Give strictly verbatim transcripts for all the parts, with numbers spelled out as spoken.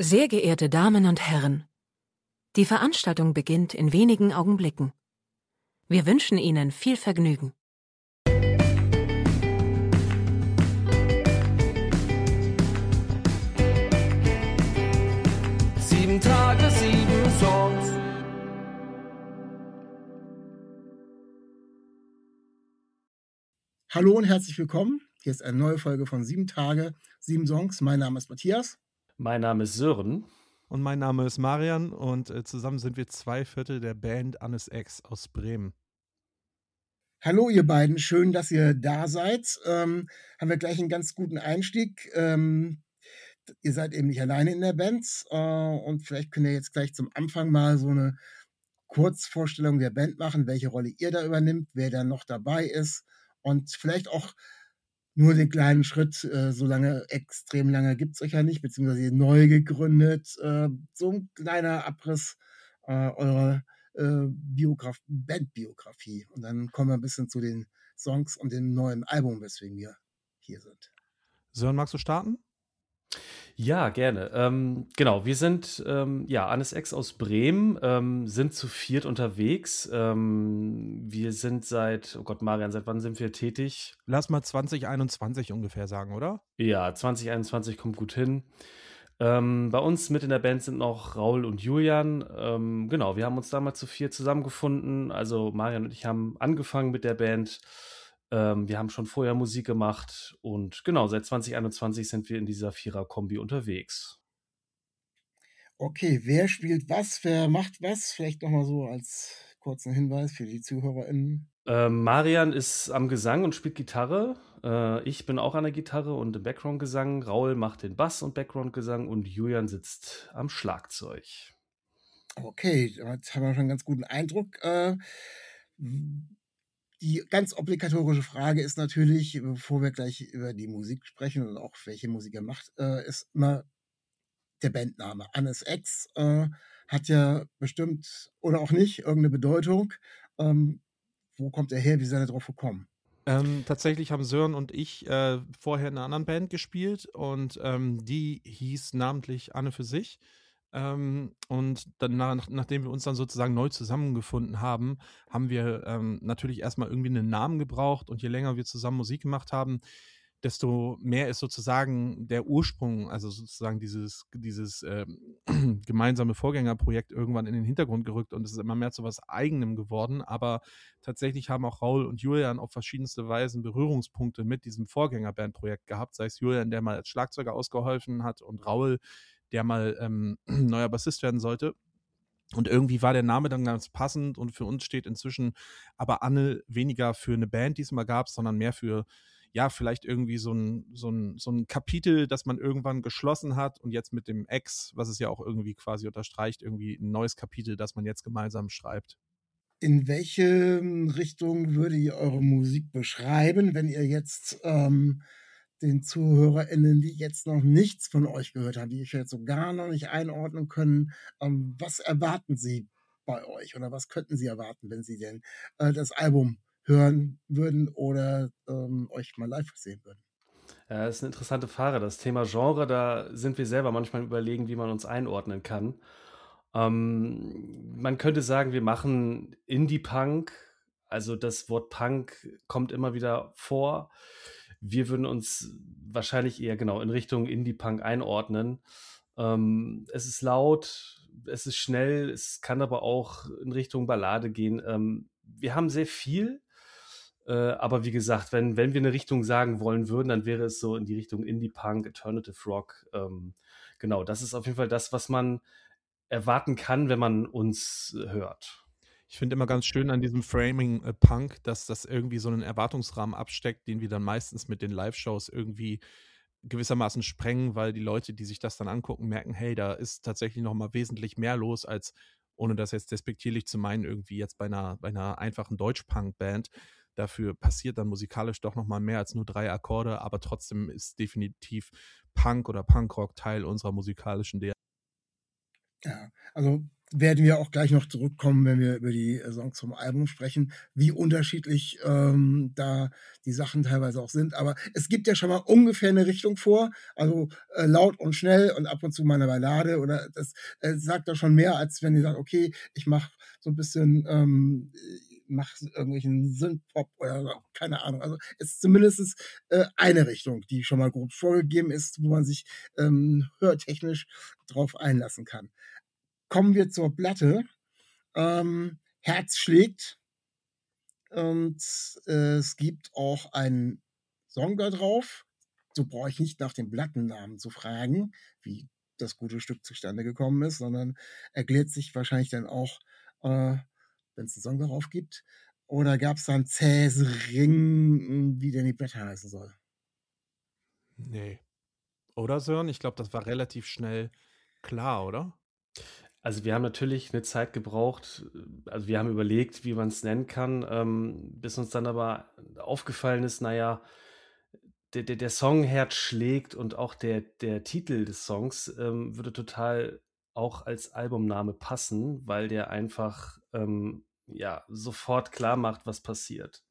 Sehr geehrte Damen und Herren, die Veranstaltung beginnt in wenigen Augenblicken. Wir wünschen Ihnen viel Vergnügen. Sieben Tage, sieben Songs. Hallo und herzlich willkommen. Hier ist eine neue Folge von Sieben Tage, sieben Songs. Mein Name ist Matthias. Mein Name ist Sören. Und mein Name ist Marian und äh, zusammen sind wir zwei Viertel der Band Annes X aus Bremen. Hallo ihr beiden, schön, dass ihr da seid. Ähm, haben wir gleich einen ganz guten Einstieg. Ähm, ihr seid eben nicht alleine in der Band äh, und vielleicht könnt ihr jetzt gleich zum Anfang mal so eine Kurzvorstellung der Band machen, welche Rolle ihr da übernimmt, wer da noch dabei ist und vielleicht auch nur den kleinen Schritt, äh, so lange, extrem lange gibt es euch ja nicht, beziehungsweise neu gegründet. Äh, so ein kleiner Abriss äh, eurer äh, Biograf- Bandbiografie. Und dann kommen wir ein bisschen zu den Songs und dem neuen Album, weswegen wir hier sind. Sören, magst du starten? Ja, gerne. Ähm, genau, wir sind ähm, ja Annes X aus Bremen, ähm, sind zu viert unterwegs. Ähm, wir sind seit, oh Gott, Marian, seit wann sind wir tätig? Lass mal zwanzig einundzwanzig ungefähr sagen, oder? Ja, zwanzig einundzwanzig kommt gut hin. Ähm, bei uns mit in der Band sind noch Raul und Julian. Ähm, genau, wir haben uns damals zu viert zusammengefunden. Also Marian und ich haben angefangen mit der Band. Ähm, wir haben schon vorher Musik gemacht und genau, seit zwanzig einundzwanzig sind wir in dieser Vierer-Kombi unterwegs. Okay, wer spielt was, wer macht was? Vielleicht nochmal so als kurzen Hinweis für die ZuhörerInnen. Ähm, Marian ist am Gesang und spielt Gitarre. Äh, ich bin auch an der Gitarre und im Background-Gesang. Raul macht den Bass und Background-Gesang und Julian sitzt am Schlagzeug. Okay, jetzt haben wir schon einen ganz guten Eindruck. Äh, Die ganz obligatorische Frage ist natürlich, bevor wir gleich über die Musik sprechen und auch welche Musik er macht, äh, ist immer der Bandname. Annes X äh, hat ja bestimmt oder auch nicht irgendeine Bedeutung. Ähm, wo kommt er her? Wie seid ihr drauf gekommen? Ähm, tatsächlich haben Sören und ich äh, vorher in einer anderen Band gespielt und ähm, die hieß namentlich Anne für sich. Ähm, und dann, nach, nachdem wir uns dann sozusagen neu zusammengefunden haben, haben wir ähm, natürlich erstmal irgendwie einen Namen gebraucht und je länger wir zusammen Musik gemacht haben, desto mehr ist sozusagen der Ursprung, also sozusagen dieses, dieses ähm, gemeinsame Vorgängerprojekt irgendwann in den Hintergrund gerückt und es ist immer mehr zu was Eigenem geworden, aber tatsächlich haben auch Raul und Julian auf verschiedenste Weisen Berührungspunkte mit diesem Vorgängerbandprojekt gehabt, sei es Julian, der mal als Schlagzeuger ausgeholfen hat und Raul, der mal ähm, neuer Bassist werden sollte. Und irgendwie war der Name dann ganz passend und für uns steht inzwischen aber Anne weniger für eine Band, die es mal gab, sondern mehr für, ja, vielleicht irgendwie so ein, so ein, so ein Kapitel, das man irgendwann geschlossen hat und jetzt mit dem Ex, was es ja auch irgendwie quasi unterstreicht, irgendwie ein neues Kapitel, das man jetzt gemeinsam schreibt. In welche Richtung würde ihr eure Musik beschreiben, wenn ihr jetzt ähm, den ZuhörerInnen, die jetzt noch nichts von euch gehört haben, die euch jetzt so gar noch nicht einordnen können, ähm, was erwarten sie bei euch oder was könnten sie erwarten, wenn sie denn äh, das Album hören würden oder ähm, euch mal live sehen würden? Ja, das ist eine interessante Frage. Das Thema Genre, da sind wir selber manchmal überlegen, wie man uns einordnen kann. Ähm, man könnte sagen, wir machen Indie-Punk. Also das Wort Punk kommt immer wieder vor. Wir würden uns wahrscheinlich eher genau in Richtung Indie-Punk einordnen. Ähm, es ist laut, es ist schnell, es kann aber auch in Richtung Ballade gehen. Ähm, wir haben sehr viel. Äh, aber wie gesagt, wenn, wenn wir eine Richtung sagen wollen würden, dann wäre es so in die Richtung Indie-Punk, Alternative Rock. Ähm, genau, das ist auf jeden Fall das, was man erwarten kann, wenn man uns äh, hört. Ich finde immer ganz schön an diesem Framing äh, Punk, dass das irgendwie so einen Erwartungsrahmen absteckt, den wir dann meistens mit den Live-Shows irgendwie gewissermaßen sprengen, weil die Leute, die sich das dann angucken, merken, hey, da ist tatsächlich noch mal wesentlich mehr los als, ohne das jetzt despektierlich zu meinen, irgendwie jetzt bei einer, bei einer einfachen Deutsch-Punk-Band. Dafür passiert dann musikalisch doch noch mal mehr als nur drei Akkorde, aber trotzdem ist definitiv Punk oder Punkrock Teil unserer musikalischen D N A. Ja, also werden wir auch gleich noch zurückkommen, wenn wir über die äh, Songs vom Album sprechen, wie unterschiedlich ähm, da die Sachen teilweise auch sind. Aber es gibt ja schon mal ungefähr eine Richtung vor, also äh, laut und schnell und ab und zu mal eine Ballade oder das äh, sagt doch schon mehr, als wenn ihr sagt, okay, ich mache so ein bisschen, ähm, mach irgendwelchen Synth-Pop oder so, keine Ahnung. Also es ist zumindest äh, eine Richtung, die schon mal grob vorgegeben ist, wo man sich ähm, hörtechnisch drauf einlassen kann. Kommen wir zur Platte. Ähm, Herz schlägt und äh, es gibt auch einen Song da drauf. So brauche ich nicht nach dem Plattennamen zu fragen, wie das gute Stück zustande gekommen ist, sondern erklärt sich wahrscheinlich dann auch, äh, wenn es einen Song darauf gibt. Oder gab es dann Cäsring, wie denn die Platte heißen soll? Nee. Oder Sören? Ich glaube, das war relativ schnell klar, oder? Also wir haben natürlich eine Zeit gebraucht, äh, also wir haben überlegt, wie man es nennen kann, ähm, bis uns dann aber aufgefallen ist, naja, der, der, der Song Herz schlägt und auch der, der Titel des Songs ähm, würde total auch als Albumname passen, weil der einfach ähm, ja, sofort klar macht, was passiert.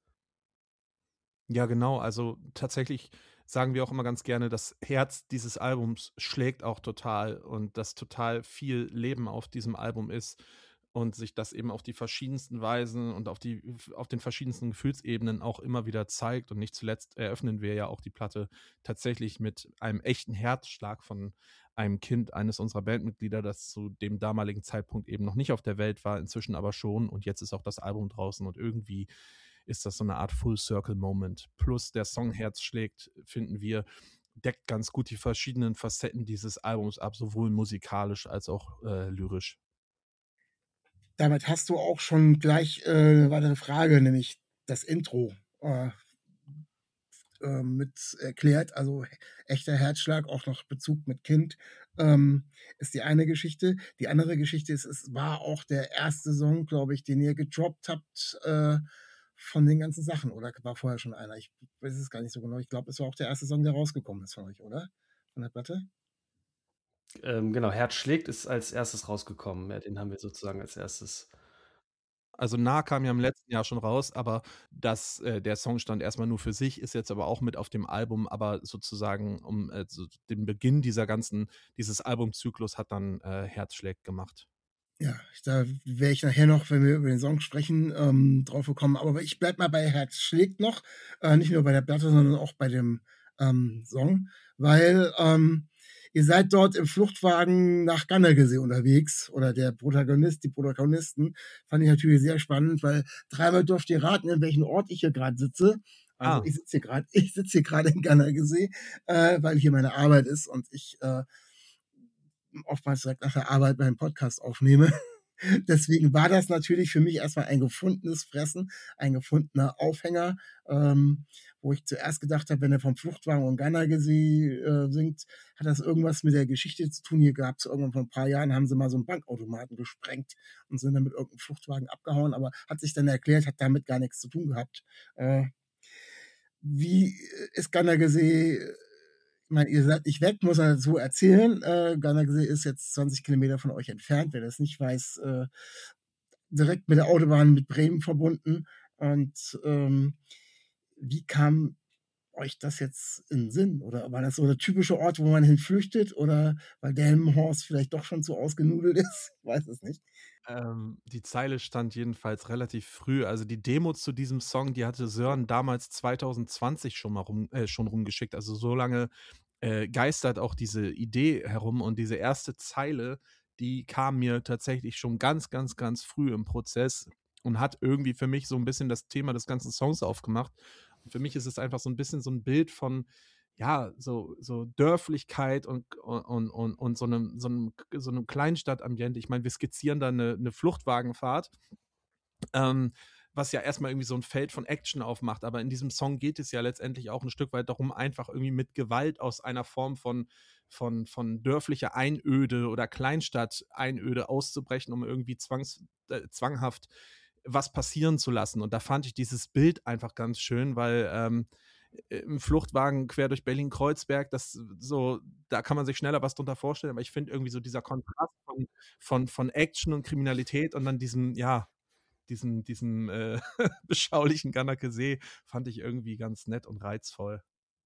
Ja, genau. Also tatsächlich sagen wir auch immer ganz gerne, das Herz dieses Albums schlägt auch total und dass total viel Leben auf diesem Album ist und sich das eben auf die verschiedensten Weisen und auf die auf den verschiedensten Gefühlsebenen auch immer wieder zeigt. Und nicht zuletzt eröffnen wir ja auch die Platte tatsächlich mit einem echten Herzschlag von einem Kind eines unserer Bandmitglieder, das zu dem damaligen Zeitpunkt eben noch nicht auf der Welt war, inzwischen aber schon. Und jetzt ist auch das Album draußen und irgendwie ist das so eine Art Full-Circle-Moment. Plus der Song Herz schlägt, finden wir, deckt ganz gut die verschiedenen Facetten dieses Albums ab, sowohl musikalisch als auch äh, lyrisch. Damit hast du auch schon gleich äh, eine weitere Frage, nämlich das Intro äh, äh, mit erklärt. Also echter Herzschlag, auch noch Bezug mit Kind, ähm, ist die eine Geschichte. Die andere Geschichte ist, es war auch der erste Song, glaube ich, den ihr gedroppt habt äh, von den ganzen Sachen. Oder war vorher schon einer? Ich weiß es gar nicht so genau. Ich glaube, es war auch der erste Song, der rausgekommen ist von euch, oder? Von der Platte? Ähm, genau, Herz schlägt ist als erstes rausgekommen. Ja, den haben wir sozusagen als erstes. Also Nah kam ja im letzten Jahr schon raus, aber das, äh, der Song stand erstmal nur für sich, ist jetzt aber auch mit auf dem Album, aber sozusagen um äh, so den Beginn dieser ganzen, dieses Albumzyklus hat dann äh, Herzschlägt gemacht. Ja, da wäre ich nachher noch, wenn wir über den Song sprechen, ähm, drauf gekommen. Aber ich bleib mal bei Herz schlägt noch. Äh, nicht nur bei der Platte, sondern auch bei dem ähm, Song. Weil ähm, ihr seid dort im Fluchtwagen nach Gandergesee unterwegs. Oder der Protagonist, die Protagonisten. Fand ich natürlich sehr spannend, weil dreimal dürft ihr raten, in welchem Ort ich hier gerade sitze. Also Ah. ich sitze hier gerade, ich sitze hier gerade in Gandergesee, äh, weil hier meine Arbeit ist und ich äh, oftmals direkt nach der Arbeit meinen Podcast aufnehme. Deswegen war das natürlich für mich erstmal ein gefundenes Fressen, ein gefundener Aufhänger, ähm, wo ich zuerst gedacht habe, wenn er vom Fluchtwagen und Gandergesee äh, singt, hat das irgendwas mit der Geschichte zu tun. Hier gab es irgendwann vor ein paar Jahren, haben sie mal so einen Bankautomaten gesprengt und sind dann mit irgendeinem Fluchtwagen abgehauen, aber hat sich dann erklärt, hat damit gar nichts zu tun gehabt. Äh, wie ist Gandergesee? Ich meine, ihr seid nicht weg, muss man dazu erzählen. Äh, Gandergesee ist jetzt zwanzig Kilometer von euch entfernt. Wer das nicht weiß, äh, direkt mit der Autobahn mit Bremen verbunden. Und ähm, wie kam euch das jetzt in den Sinn? Oder war das so der typische Ort, wo man hinflüchtet? Oder weil Delmenhorst vielleicht doch schon zu ausgenudelt ist? Ich weiß es nicht. Ähm, die Zeile stand jedenfalls relativ früh. Also die Demo zu diesem Song, die hatte Sören damals zwanzig zwanzig schon mal rum, äh, schon rumgeschickt. Also so lange äh, geistert auch diese Idee herum und diese erste Zeile, die kam mir tatsächlich schon ganz, ganz, ganz früh im Prozess und hat irgendwie für mich so ein bisschen das Thema des ganzen Songs aufgemacht. Und für mich ist es einfach so ein bisschen so ein Bild von, ja, so, so Dörflichkeit und, und, und, und so einem, so einem, so einem Kleinstadtambiente. Ich meine, wir skizzieren da eine, eine Fluchtwagenfahrt, ähm, was ja erstmal irgendwie so ein Feld von Action aufmacht. Aber in diesem Song geht es ja letztendlich auch ein Stück weit darum, einfach irgendwie mit Gewalt aus einer Form von, von, von dörflicher Einöde oder Kleinstadt-Einöde auszubrechen, um irgendwie zwangs, äh, zwanghaft was passieren zu lassen. Und da fand ich dieses Bild einfach ganz schön, weil ähm, äh, im Fluchtwagen quer durch Berlin-Kreuzberg, das so, da kann man sich schneller was drunter vorstellen, aber ich finde irgendwie so dieser Kontrast von, von, von Action und Kriminalität und dann diesem, ja, diesem, diesem äh, beschaulichen Gannake See fand ich irgendwie ganz nett und reizvoll.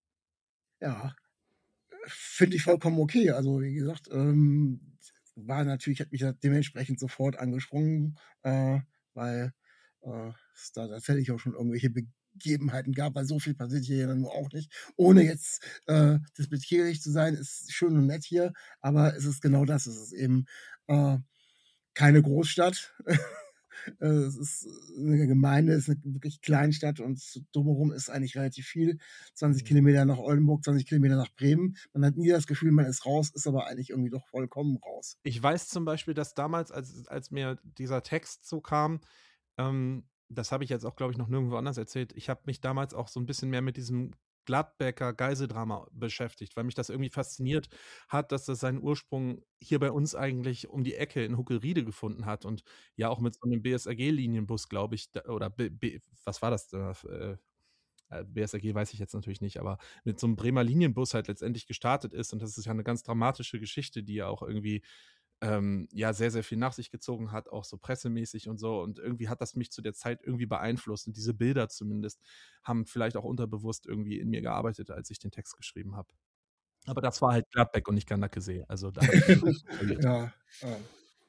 Ja, finde ich vollkommen okay. Also wie gesagt, ähm, war natürlich, hat mich das dementsprechend sofort angesprungen, äh, weil äh, es da tatsächlich auch schon irgendwelche Begebenheiten gab, weil so viel passiert hier ja nur auch nicht. Ohne jetzt äh, despektierlich zu sein, ist schön und nett hier, aber es ist genau das. Es ist eben äh, keine Großstadt. Äh, Es ist eine Gemeinde, es ist eine wirklich Kleinstadt und drumherum ist eigentlich relativ viel. zwanzig Mhm. Kilometer nach Oldenburg, zwanzig Kilometer nach Bremen. Man hat nie das Gefühl, man ist raus, ist aber eigentlich irgendwie doch vollkommen raus. Ich weiß zum Beispiel, dass damals, als, als mir dieser Text so kam, ähm, das habe ich jetzt auch, glaube ich, noch nirgendwo anders erzählt, ich habe mich damals auch so ein bisschen mehr mit diesem Gladbecker Geiseldrama beschäftigt, weil mich das irgendwie fasziniert hat, dass das seinen Ursprung hier bei uns eigentlich um die Ecke in Huckelriede gefunden hat und ja auch mit so einem B S R G-Linienbus, glaube ich, da, oder B, B, was war das? da, Äh, äh, B S R G weiß ich jetzt natürlich nicht, aber mit so einem Bremer Linienbus halt letztendlich gestartet ist. Und das ist ja eine ganz dramatische Geschichte, die ja auch irgendwie ähm, ja sehr, sehr viel nach sich gezogen hat, auch so pressemäßig und so. Und irgendwie hat das mich zu der Zeit irgendwie beeinflusst. Und diese Bilder zumindest haben vielleicht auch unterbewusst irgendwie in mir gearbeitet, als ich den Text geschrieben habe. Aber das war halt Gladbeck und nicht Gannake-See. Also da habe ich mich verliert. Ja, ja.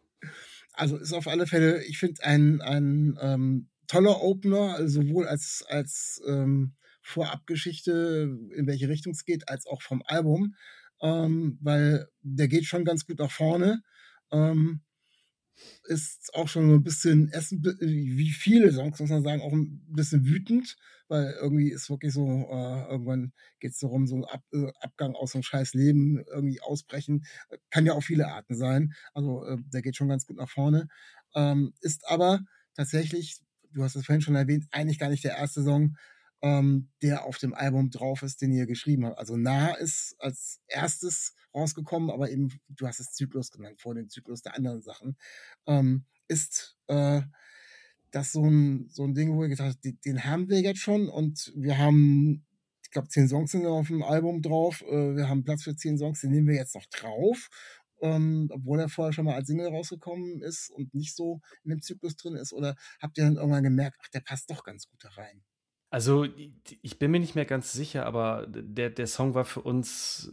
Also ist auf alle Fälle, ich finde, ein, ein ähm, toller Opener, also sowohl als, als ähm, Vorabgeschichte, in welche Richtung es geht, als auch vom Album, ähm, weil der geht schon ganz gut nach vorne. Ähm, ist auch schon so ein bisschen, Essen, wie viele Songs, muss man sagen, auch ein bisschen wütend, weil irgendwie ist wirklich so, äh, irgendwann geht es darum, so ein Ab, äh, Abgang aus so einem scheiß Leben, irgendwie ausbrechen. Kann ja auch viele Arten sein. Also äh, der geht schon ganz gut nach vorne. Ähm, ist aber tatsächlich, du hast es vorhin schon erwähnt, eigentlich gar nicht der erste Song, ähm, der auf dem Album drauf ist, den ihr geschrieben habt. Also Nah ist als erstes rausgekommen, aber eben, du hast es Zyklus genannt, vor dem Zyklus der anderen Sachen. Ähm, ist äh, das so ein, so ein Ding, wo wir gedacht haben, den, den haben wir jetzt schon und wir haben, ich glaube, zehn Songs sind auf dem Album drauf. Äh, wir haben Platz für zehn Songs, den nehmen wir jetzt noch drauf. Ähm, obwohl er vorher schon mal als Single rausgekommen ist und nicht so in dem Zyklus drin ist. Oder habt ihr dann irgendwann gemerkt, ach, der passt doch ganz gut da rein? Also, ich bin mir nicht mehr ganz sicher, aber der, der Song war für uns,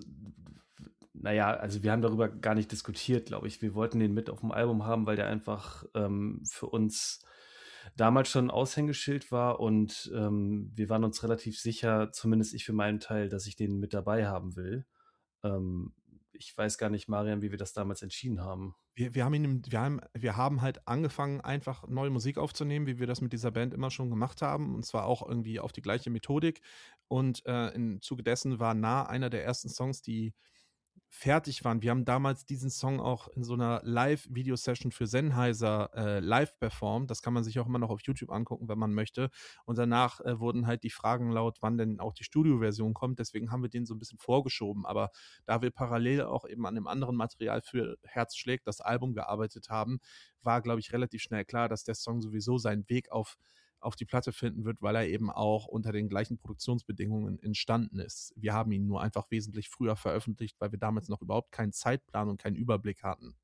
naja, also wir haben darüber gar nicht diskutiert, glaube ich. Wir wollten den mit auf dem Album haben, weil der einfach ähm, für uns damals schon ein Aushängeschild war und ähm, wir waren uns relativ sicher, zumindest ich für meinen Teil, dass ich den mit dabei haben will. Ähm, ich weiß gar nicht, Marian, wie wir das damals entschieden haben. Wir, wir, haben ihn, wir, haben, wir haben halt angefangen, einfach neue Musik aufzunehmen, wie wir das mit dieser Band immer schon gemacht haben. Und zwar auch irgendwie auf die gleiche Methodik. Und äh, im Zuge dessen war Nah einer der ersten Songs, die fertig waren. Wir haben damals diesen Song auch in so einer Live-Video-Session für Sennheiser äh, live performt. Das kann man sich auch immer noch auf YouTube angucken, wenn man möchte. Und danach äh, wurden halt die Fragen laut, wann denn auch die Studioversion kommt. Deswegen haben wir den so ein bisschen vorgeschoben. Aber da wir parallel auch eben an dem anderen Material für Herz schlägt, das Album, gearbeitet haben, war, glaube ich, relativ schnell klar, dass der Song sowieso seinen Weg auf auf die Platte finden wird, weil er eben auch unter den gleichen Produktionsbedingungen entstanden ist. Wir haben ihn nur einfach wesentlich früher veröffentlicht, weil wir damals noch überhaupt keinen Zeitplan und keinen Überblick hatten.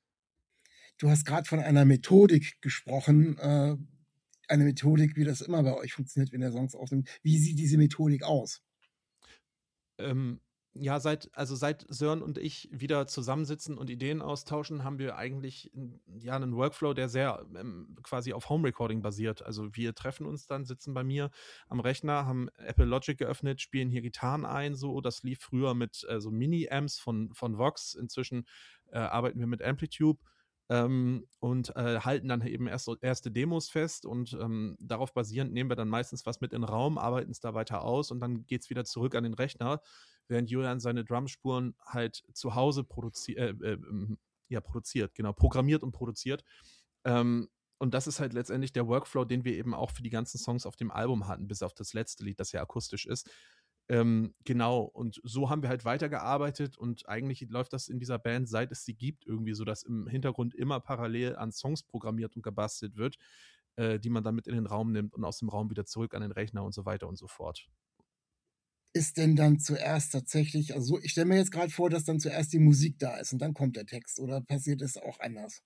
Du hast gerade von einer Methodik gesprochen, äh, eine Methodik, wie das immer bei euch funktioniert, wenn ihr Songs aufnimmt. Wie sieht diese Methodik aus? Ähm, ja, seit, also seit Sören und ich wieder zusammensitzen und Ideen austauschen, haben wir eigentlich ja einen Workflow, der sehr ähm, quasi auf Home Recording basiert. Also wir treffen uns dann, sitzen bei mir am Rechner, haben Apple Logic geöffnet, spielen hier Gitarren ein, so. Das lief früher mit äh, so Mini-Amps von, von Vox. Inzwischen äh, arbeiten wir mit Amplitude. Ähm, und äh, halten dann eben erst so erste Demos fest und ähm, darauf basierend nehmen wir dann meistens was mit in den Raum, arbeiten es da weiter aus und dann geht es wieder zurück an den Rechner, während Julian seine Drumspuren halt zu Hause produzi äh, äh, ja, produziert, genau, programmiert und produziert. Ähm, und das ist halt letztendlich der Workflow, den wir eben auch für die ganzen Songs auf dem Album hatten, bis auf das letzte Lied, das ja akustisch ist. Ähm, genau, und so haben wir halt weitergearbeitet und eigentlich läuft das in dieser Band, seit es sie gibt, irgendwie so, dass im Hintergrund immer parallel an Songs programmiert und gebastelt wird, äh, die man dann mit in den Raum nimmt und aus dem Raum wieder zurück an den Rechner und so weiter und so fort. ist denn dann zuerst tatsächlich, also so, ich stelle mir jetzt gerade vor, dass dann zuerst die Musik da ist und dann kommt der Text, oder passiert es auch anders?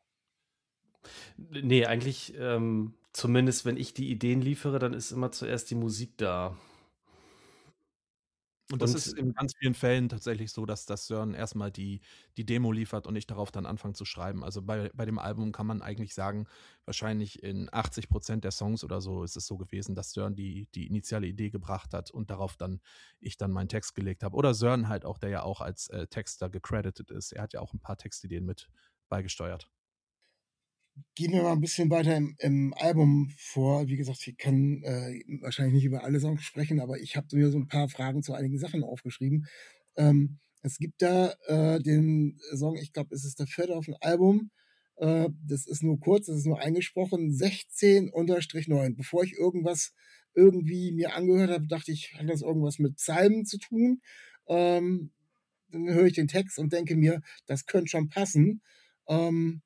Ne, eigentlich, ähm, zumindest wenn ich die Ideen liefere, dann ist immer zuerst die Musik da. Und das ist Und in ganz vielen Fällen tatsächlich so, dass das Sören erst mal die die Demo liefert und ich darauf dann anfange zu schreiben. Also, bei bei dem Album kann man eigentlich sagen, wahrscheinlich in achtzig Prozent der Songs oder so ist es so gewesen, dass Sören die die initiale Idee gebracht hat und darauf dann ich dann meinen Text gelegt habe. Oder Sören halt auch, der ja auch als, äh, Texter gecredited ist. Er hat ja auch 'n paar Textideen mit beigesteuert. Gehen wir mal ein bisschen weiter im im Album vor. Wie gesagt, wir können, äh, wahrscheinlich nicht über alle Songs sprechen, aber ich habe mir so ein paar Fragen zu einigen Sachen aufgeschrieben. Ähm, es gibt da, äh, den Song, ich glaube, es ist der vierte auf dem Album. Äh, das ist nur kurz, das ist nur eingesprochen, sechzehn neun. Bevor ich irgendwas irgendwie mir angehört habe, dachte ich, hat das irgendwas mit Psalmen zu tun? Ähm, dann höre ich den Text und denke mir, das könnte schon passen. Ähm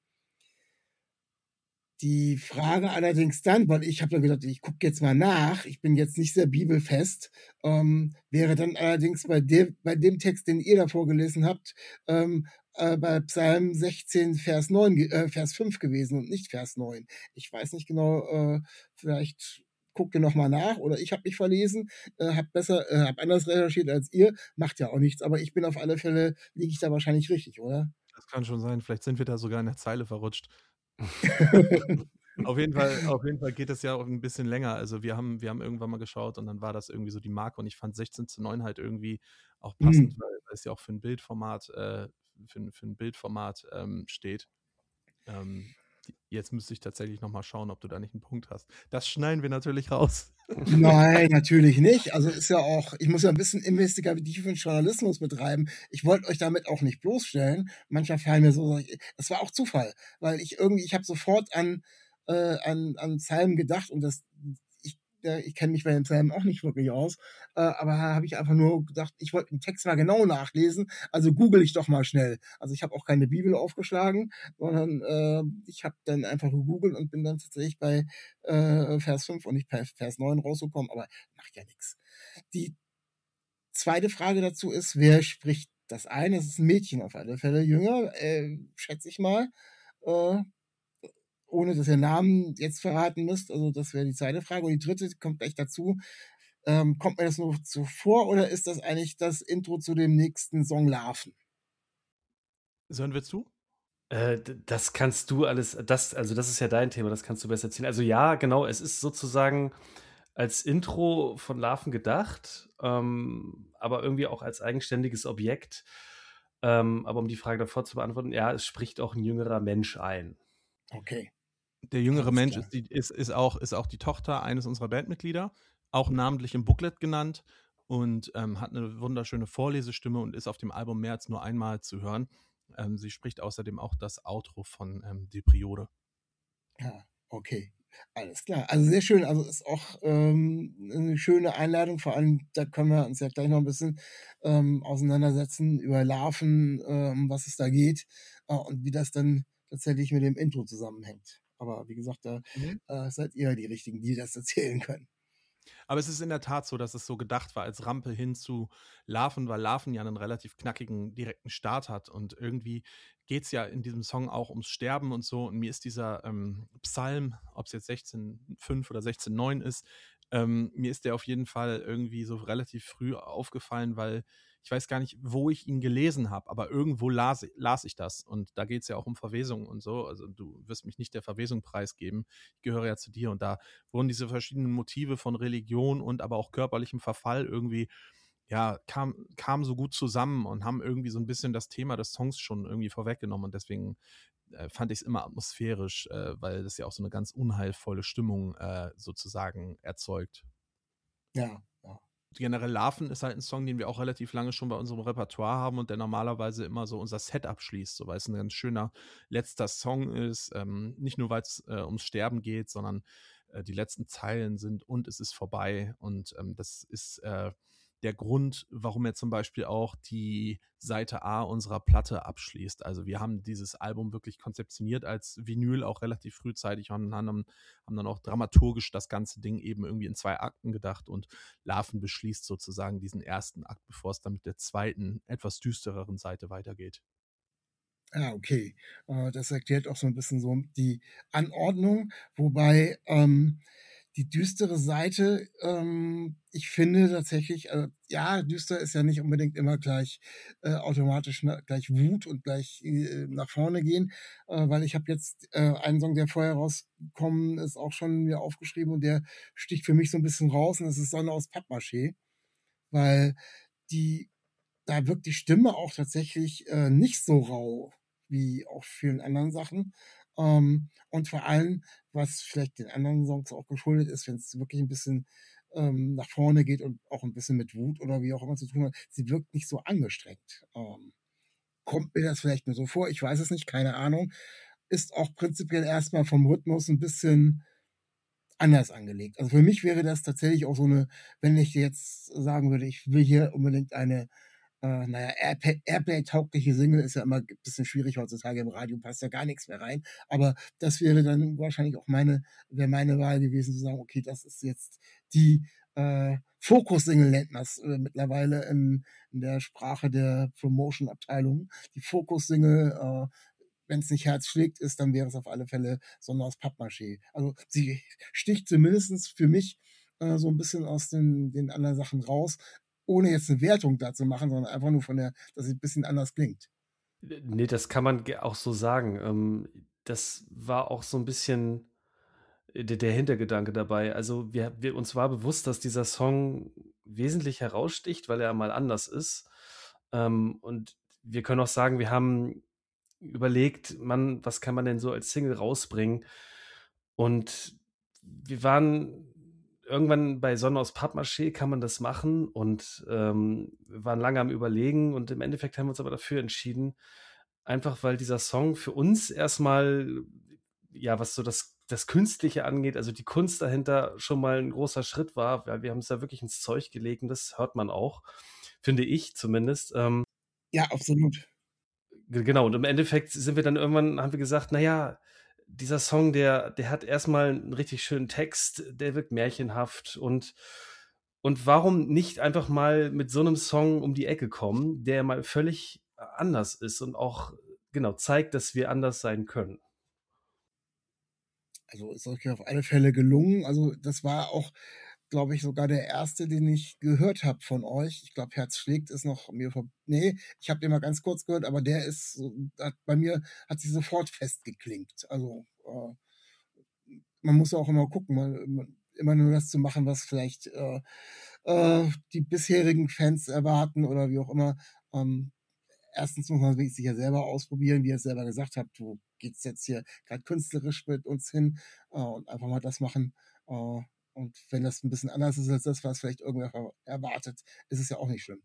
Die Frage allerdings dann, weil ich habe dann gedacht, ich gucke jetzt mal nach, ich bin jetzt nicht sehr bibelfest, ähm, wäre dann allerdings bei dem bei dem Text, den ihr da vorgelesen habt, ähm, äh, bei Psalm sechzehn, Vers neun ge äh, Vers fünf gewesen und nicht Vers neun. Ich weiß nicht genau, äh, vielleicht guckt ihr noch mal nach oder ich habe mich verlesen, äh, habe besser äh, habe anders recherchiert als ihr, macht ja auch nichts, aber ich bin auf alle Fälle liege ich da wahrscheinlich richtig, oder? Das kann schon sein. Vielleicht sind wir da sogar in der Zeile verrutscht. Auf jeden Fall auf jeden Fall geht es ja auch 'n bisschen länger. Also, wir haben wir haben irgendwann mal geschaut und dann war das irgendwie so die Marke und ich fand sechzehn neun halt irgendwie auch passend, Mhm. weil weil es ja auch für 'n Bildformat äh, für 'n für 'n Bildformat, ähm, steht. Ähm, jetzt müsste ich tatsächlich noch mal schauen, ob du da nicht 'n Punkt hast. Das schneiden wir natürlich raus. Nein, natürlich nicht. Also, ist ja auch, ich muss ja 'n bisschen investigativen Journalismus betreiben. Ich wollte euch damit auch nicht bloßstellen. Manchmal fallen mir so es war auch Zufall, weil ich irgendwie ich habe sofort an äh, an an Psalmen gedacht und das ich äh, ich kenne mich bei den Psalmen auch nicht wirklich aus, äh, aber da habe ich einfach nur gedacht, ich wollte den Text mal genau nachlesen, also google ich doch mal schnell. Also, ich habe auch keine Bibel aufgeschlagen, sondern, äh, ich habe dann einfach gegoogelt und bin dann tatsächlich bei, äh, Vers fünf und nicht bei Vers neun rausgekommen, aber macht ja nix. Die zweite Frage dazu ist, wer spricht das ein? Es ist 'n Mädchen auf alle Fälle, jünger, äh, schätze ich mal, äh, ohne dass ihr Namen jetzt verraten müsst. Also, das wäre die zweite Frage. Und die dritte kommt gleich dazu. Ähm, kommt mir das nur so vor oder ist das eigentlich das Intro zu dem nächsten Song Larven? Sören, willst du? Äh, d das kannst du alles das also, das ist ja dein Thema, das kannst du besser erzählen. Also, ja, genau, es ist sozusagen als Intro von Larven gedacht, ähm, aber irgendwie auch als eigenständiges Objekt. Ähm, aber um die Frage davor zu beantworten, ja, es spricht auch 'n jüngerer Mensch ein. Okay, Der jüngere alles Mensch klar. ist die ist ist auch ist auch die Tochter eines unserer Bandmitglieder, auch namentlich im Booklet genannt und, ähm, hat 'ne wunderschöne Vorlesestimme und ist auf dem Album mehr als nur einmal zu hören. Ähm, sie spricht außerdem auch das Outro von, ähm, Die Priode. Ja, okay, alles klar. Also, sehr schön. Also, ist auch, ähm, 'ne schöne Einladung. Vor allem, da können wir uns ja gleich noch 'n bisschen, ähm, auseinandersetzen über Larven, äh, um was es da geht, äh, und wie das dann tatsächlich mit dem Intro zusammenhängt. Aber wie gesagt, da, Mhm. äh, seid ihr die Richtigen, die das erzählen können. Aber es ist in der Tat so, dass es so gedacht war als Rampe hin zu Larven, weil Larven ja 'nen relativ knackigen, direkten Start hat und irgendwie geht's ja in diesem Song auch ums Sterben und so und mir ist dieser, ähm, Psalm, ob's jetzt sechzehn fünf oder sechzehn neun ist, ähm, mir ist der auf jeden Fall irgendwie so relativ früh aufgefallen, weil ich weiß gar nicht, wo ich ihn gelesen habe, aber irgendwo las las ich das und da geht's ja auch um Verwesung und so. Also, du wirst mich nicht der Verwesung preisgeben. Ich gehöre ja zu dir und da wurden diese verschiedenen Motive von Religion und aber auch körperlichem Verfall irgendwie ja, kam kamen so gut zusammen und haben irgendwie so 'n bisschen das Thema des Songs schon irgendwie vorweggenommen und deswegen, äh, fand ich's immer atmosphärisch, äh, weil das ja auch so 'ne ganz unheilvolle Stimmung, äh, sozusagen erzeugt. Ja, ja. Generell Larven ist halt 'n Song, den wir auch relativ lange schon bei unserem Repertoire haben und der normalerweise immer so unser Set abschließt, so weil's 'n ganz schöner letzter Song ist. Ähm, nicht nur, weil's, äh, ums Sterben geht, sondern, äh, die letzten Zeilen sind: „Und es ist vorbei.“ Und, ähm, das ist, äh der Grund, warum er zum Beispiel auch die Seite A unserer Platte abschließt. Also wir haben dieses Album wirklich konzeptioniert als Vinyl, auch relativ frühzeitig, und haben, haben dann auch dramaturgisch das ganze Ding eben irgendwie in zwei Akten gedacht, und Larven beschließt sozusagen diesen ersten Akt, bevor es dann mit der zweiten, etwas düstereren Seite weitergeht. Ah, okay. Äh, das erklärt auch so ein bisschen so die Anordnung, wobei ähm, die düstere Seite, ähm, ich finde tatsächlich, äh, ja, düster ist ja nicht unbedingt immer gleich äh, automatisch na, gleich Wut und gleich äh, nach vorne gehen, äh, weil ich habe jetzt äh, einen Song, der vorher rausgekommen ist, auch schon mir aufgeschrieben, und der sticht für mich so ein bisschen raus, und das ist Sonne aus Pappmaché, weil die da wirkt die Stimme auch tatsächlich äh, nicht so rau wie auf vielen anderen Sachen. Ähm, und vor allem, was vielleicht den anderen Songs auch geschuldet ist, wenn es wirklich ein bisschen ähm, nach vorne geht und auch ein bisschen mit Wut oder wie auch immer zu tun hat, sie wirkt nicht so angestrengt. Ähm, kommt mir das vielleicht nur so vor? Ich weiß es nicht, keine Ahnung. Ist auch prinzipiell erstmal vom Rhythmus ein bisschen anders angelegt. Also für mich wäre das tatsächlich auch so eine, wenn ich jetzt sagen würde, ich will hier unbedingt eine äh, naja, Airplay- Airplay-taugliche Single, ist ja immer ein bisschen schwierig heutzutage, im Radio passt ja gar nichts mehr rein. Aber das wäre dann wahrscheinlich auch meine, wäre meine Wahl gewesen, zu sagen, okay, das ist jetzt die äh, Fokus-Single, nennt man es äh, mittlerweile in, in der Sprache der Promotion-Abteilung. Die Fokus-Single, äh, wenn es nicht Herz schlägt ist, dann wäre es auf alle Fälle Sonne aus Pappmaché. Also sie sticht zumindest für mich äh, so ein bisschen aus den, den anderen Sachen raus, ohne jetzt eine Wertung dazu machen, sondern einfach nur von der, dass es ein bisschen anders klingt. Nee, das kann man ge- auch so sagen. Ähm, das war auch so ein bisschen äh, der, der Hintergedanke dabei. Also wir, wir, uns war bewusst, dass dieser Song wesentlich heraussticht, weil er mal anders ist. Ähm, und wir können auch sagen, wir haben überlegt, Mann, was kann man denn so als Single rausbringen? Und wir waren irgendwann bei Sonne aus Pappmaché, kann man das machen, und ähm, wir waren lange am Überlegen, und im Endeffekt haben wir uns aber dafür entschieden, einfach weil dieser Song für uns erstmal, ja, was so das, das Künstliche angeht, also die Kunst dahinter, schon mal ein großer Schritt war, weil wir haben es da wirklich ins Zeug gelegt, und das hört man auch, finde ich zumindest. Ähm, Ja, absolut. Ge- Genau, und im Endeffekt sind wir dann irgendwann, haben wir gesagt, naja, dieser Song, der, der hat erstmal einen richtig schönen Text, der wirkt märchenhaft, und, und warum nicht einfach mal mit so einem Song um die Ecke kommen, der mal völlig anders ist und auch, genau, zeigt, dass wir anders sein können. Also ist euch auf alle Fälle gelungen. Also das war auch, glaube ich, sogar der erste, den ich gehört habe von euch. Ich glaube, Herz schlägt ist noch mir vor. Nee, ich habe den mal ganz kurz gehört, aber der ist so, hat, bei mir hat sich sofort festgeklingt. Also äh, man muss auch immer gucken, man, man, immer nur das zu machen, was vielleicht äh, äh, die bisherigen Fans erwarten oder wie auch immer. Ähm, erstens muss man sich ja selber ausprobieren, wie ihr es selber gesagt habt. Du gehst jetzt hier gerade künstlerisch mit uns hin äh, und einfach mal das machen. Äh, und wenn das ein bisschen anders ist als das, was vielleicht irgendwer erwartet, ist es ja auch nicht schlimm.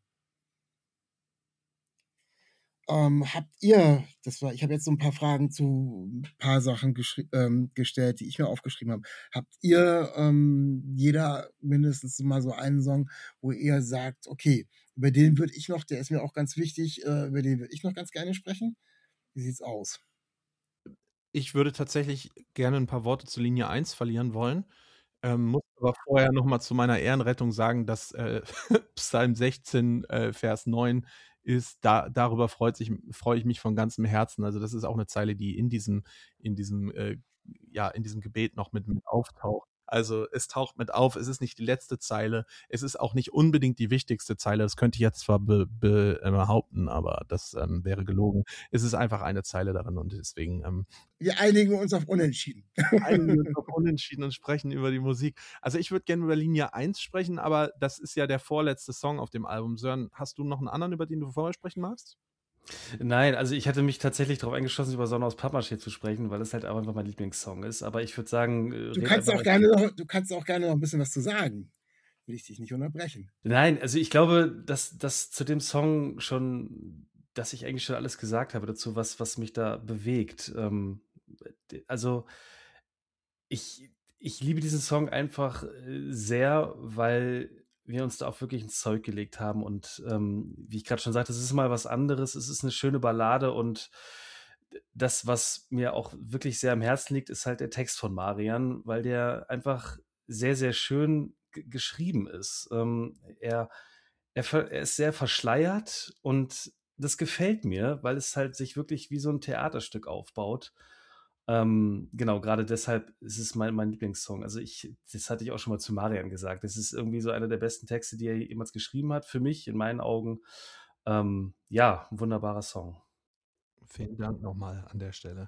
Ähm, habt ihr, das war, ich habe jetzt so ein paar Fragen zu ein paar Sachen ähm, gestellt, die ich mir aufgeschrieben habe. Habt ihr ähm, jeder mindestens mal so einen Song, wo ihr sagt, okay, über den würde ich noch, der ist mir auch ganz wichtig, äh, über den würde ich noch ganz gerne sprechen? Wie sieht's aus? Ich würde tatsächlich gerne ein paar Worte zur Linie eins verlieren wollen, ähm, muss aber vorher noch mal zu meiner Ehrenrettung sagen, dass äh, Psalm sechzehn, äh, Vers neun ist, da darüber freut sich freue ich mich von ganzem Herzen. Also, das ist auch eine Zeile, die in diesem in diesem, äh ja, in diesem Gebet noch mit mit auftaucht. Also, es taucht mit auf, es ist nicht die letzte Zeile, es ist auch nicht unbedingt die wichtigste Zeile. Das könnte ich jetzt zwar be be äh, behaupten, aber das, ähm, wäre gelogen. Es ist einfach eine Zeile darin, und deswegen, ähm, Wir einigen uns auf Unentschieden. einigen wir uns auf Unentschieden und sprechen über die Musik. Also, ich würde gerne über Linie eins sprechen, aber das ist ja der vorletzte Song auf dem Album. Sören, hast du noch einen anderen, über den du vorher sprechen magst? Nein, also ich hatte mich tatsächlich darauf eingeschlossen, über Sonne aus Pappmaché zu sprechen, weil es halt auch einfach mein Lieblingssong ist. Aber ich würde sagen, äh, Du red kannst einfach auch mal. gerne noch, du kannst auch gerne noch ein bisschen was zu sagen. Will ich dich nicht unterbrechen. Nein, also ich glaube, dass, dass zu dem Song schon, dass ich eigentlich schon alles gesagt habe dazu, was, was mich da bewegt. Ähm, d- also ich, ich liebe diesen Song einfach äh, sehr, weil wir uns da auch wirklich ins Zeug gelegt haben und, ähm, wie ich grad schon sagte, es ist mal was anderes. Es ist 'ne schöne Ballade und d das, was mir auch wirklich sehr am Herzen liegt, ist halt der Text von Marian, weil der einfach sehr, sehr schön g geschrieben ist. Ähm, er er ver er ist sehr verschleiert und das gefällt mir, weil es halt sich wirklich wie so 'n Theaterstück aufbaut. Ähm, genau, grade deshalb ist es mein mein Lieblingssong. Also, ich das hatte ich auch schon mal zu Marian gesagt. Das ist irgendwie so einer der besten Texte, die er jemals geschrieben hat, für mich, in meinen Augen. Ähm, ja, 'n wunderbarer Song. Vielen Dank noch mal an der Stelle.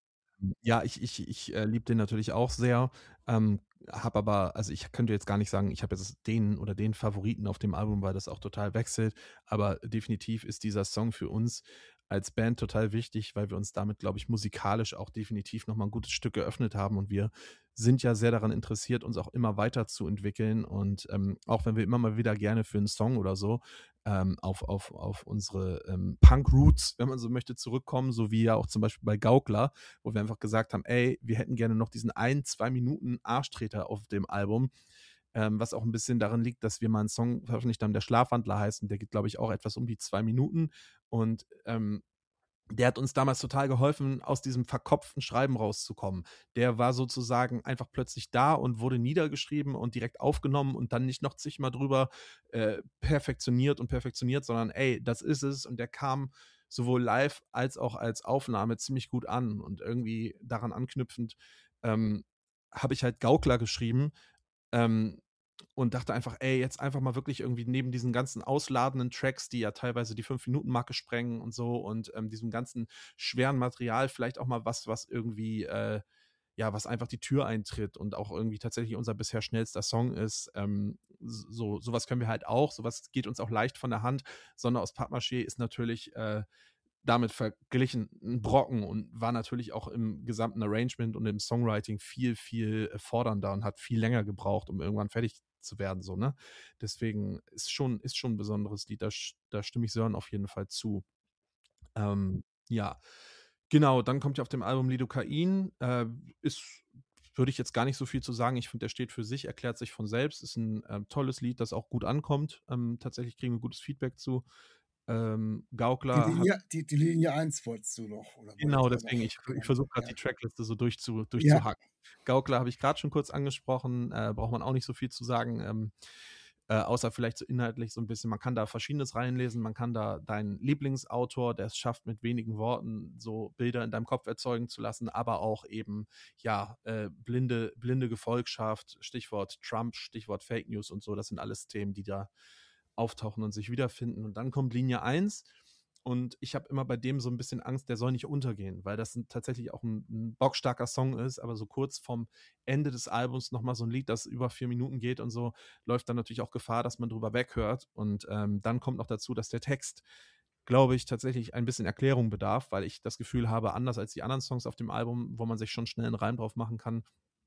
Ja, ich ich ich, äh, liebe den natürlich auch sehr, ähm, habe aber also, ich könnte jetzt gar nicht sagen, ich habe jetzt den oder den Favoriten auf dem Album, weil das auch total wechselt, aber definitiv ist dieser Song für uns als Band total wichtig, weil wir uns damit, glaube ich, musikalisch auch definitiv noch mal 'n gutes Stück geöffnet haben und wir sind ja sehr daran interessiert, uns auch immer weiterzuentwickeln und, ähm, auch wenn wir immer mal wieder gerne für 'n Song oder so, ähm, auf auf auf unsere, ähm, Punk-Roots, wenn man so möchte, zurückkommen, so wie ja auch zum Beispiel bei „Gaukler“, wo wir einfach gesagt haben: „Ey, wir hätten gerne noch diesen ein, zwei Minuten Arschtreter auf dem Album“, ähm, was auch 'n bisschen daran liegt, dass wir mal 'n Song veröffentlicht haben, der „Schlafwandler“ heißt und der geht, glaube ich, auch etwas um die zwei Minuten und, ähm, der hat uns damals total geholfen, aus diesem verkopften Schreiben rauszukommen. Der war sozusagen einfach plötzlich da und wurde niedergeschrieben und direkt aufgenommen und dann nicht noch zigmal drüber, äh, perfektioniert und perfektioniert, sondern ey, das ist es und der kam sowohl live als auch als Aufnahme ziemlich gut an und irgendwie daran anknüpfend, ähm, habe ich halt „Gaukler“ geschrieben, ähm, und dachte einfach: „Ey, jetzt einfach mal wirklich irgendwie neben diesen ganzen ausladenden Tracks, die ja teilweise die fünf Minuten Marke sprengen und so und, ähm, diesem ganzen schweren Material vielleicht auch mal was, was irgendwie, äh ja, was einfach die Tür eintritt und auch irgendwie tatsächlich unser bisher schnellster Song ist. Ähm, s so so was können wir halt auch, so was geht uns auch leicht von der Hand. „Sonne aus Pappmaché“ ist natürlich, äh, damit verglichen 'n Brocken und war natürlich auch im gesamten Arrangement und im Songwriting viel, viel, äh, fordernder und hat viel länger gebraucht, um irgendwann fertig zu werden so, ne? Deswegen ist schon ist schon 'n besonderes Lied, da st da stimme ich Sören auf jeden Fall zu. Ähm, ja, genau, dann kommt ja auf dem Album „Lidocain“, äh, ist würde ich jetzt gar nicht so viel zu sagen. Ich finde, der steht für sich, erklärt sich von selbst, ist 'n, ähm, tolles Lied, das auch gut ankommt. Ähm, tatsächlich kriegen wir gutes Feedback zu. Ähm, Die „Gaukler“ hat Linie die die Linie eins wolltest du noch oder wolltet Genau, ihr deswegen, noch ich ich genannt versuche werden, grad ja. die Trackliste so durchzu Ja. durchzuhacken. „Gaukler“ habe ich grad schon kurz angesprochen, äh, braucht man auch nicht so viel zu sagen, ähm, äh, außer vielleicht so inhaltlich so 'n bisschen man kann da Verschiedenes reinlesen. Man kann da deinen Lieblingsautor, der es schafft, mit wenigen Worten so Bilder in deinem Kopf erzeugen zu lassen, aber auch eben, ja, äh, blinde blinde Gefolgschaft, Stichwort Trump, Stichwort Fake News und so. Das sind alles Themen, die da auftauchen und sich wiederfinden. Und dann kommt Linie eins und ich habe immer bei dem so 'n bisschen Angst, der soll nicht untergehen, weil das 'n tatsächlich auch 'n 'n bockstarker Song ist, aber so kurz vorm Ende des Albums noch mal so 'n Lied, das über vier Minuten geht und so, läuft dann natürlich auch Gefahr, dass man drüber weghört. Und, ähm, dann kommt noch dazu, dass der Text, glaube ich, tatsächlich ein bisschen Erklärung bedarf, weil ich das Gefühl habe, anders als die anderen Songs auf dem Album, wo man sich schon schnell 'n Reim drauf machen kann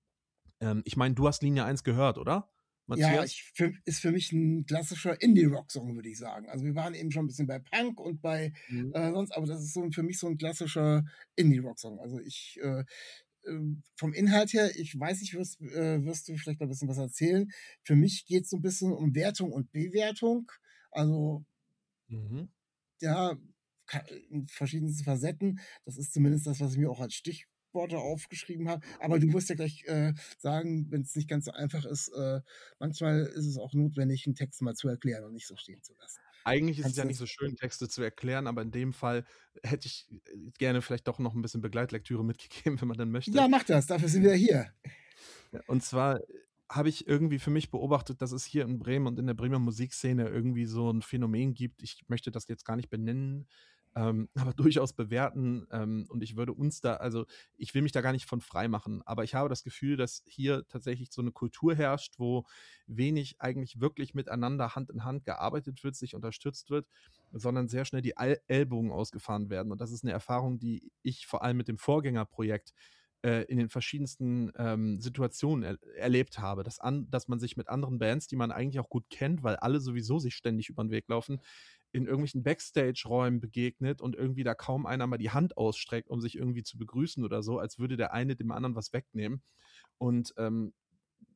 ähm, ich meine, du hast Linie eins gehört, oder, Ja, Matthias? ich für ist für mich 'n klassischer Indie-Rock-Song, würde ich sagen. Also, wir waren eben schon 'n bisschen bei Punk und bei, Mhm. äh, sonst aber das ist so 'n für mich so 'n klassischer Indie-Rock-Song. Also, ich, äh, ähm vom Inhalt her, ich weiß nicht, wirst äh, wirst du vielleicht noch 'n bisschen was erzählen. Für mich geht's so 'n bisschen um Wertung und Bewertung. Also Mhm. ja, ka in verschiedensten Facetten. Das ist zumindest das, was ich mir auch als Stichworte aufgeschrieben habe. Aber du wirst ja gleich, äh, sagen, wenn's nicht ganz so einfach ist, äh, manchmal ist es auch notwendig, 'n Text mal zu erklären und nicht so stehen zu lassen. Eigentlich ist es Kannst ja du nicht das so schön, Texte zu erklären, aber in dem Fall hätte ich, äh, gerne vielleicht doch noch 'n bisschen Begleitlektüre mitgegeben, wenn man denn möchte. Ja, mach das, dafür sind wir hier. Ja, und zwar, äh, habe ich irgendwie für mich beobachtet, dass es hier in Bremen und in der Bremer Musikszene irgendwie so 'n Phänomen gibt. Ich möchte das jetzt gar nicht benennen, ähm, aber durchaus bewerten, ähm, und ich würde uns da also, ich will mich da gar nicht von freimachen, aber ich habe das Gefühl, dass hier tatsächlich so 'ne Kultur herrscht, wo wenig eigentlich wirklich miteinander Hand in Hand gearbeitet wird, sich unterstützt wird, sondern sehr schnell die Al Ellbogen ausgefahren werden. Und das ist 'ne Erfahrung, die ich vor allem mit dem Vorgängerprojekt, äh, in den verschiedensten, ähm, Situationen er erlebt habe, dass an dass man sich mit anderen Bands, die man eigentlich auch gut kennt, weil alle sowieso sich ständig über 'n Weg laufen, in irgendwelchen Backstage-Räumen begegnet und irgendwie da kaum einer mal die Hand ausstreckt, um sich irgendwie zu begrüßen oder so, als würde der eine dem anderen was wegnehmen. Und, ähm,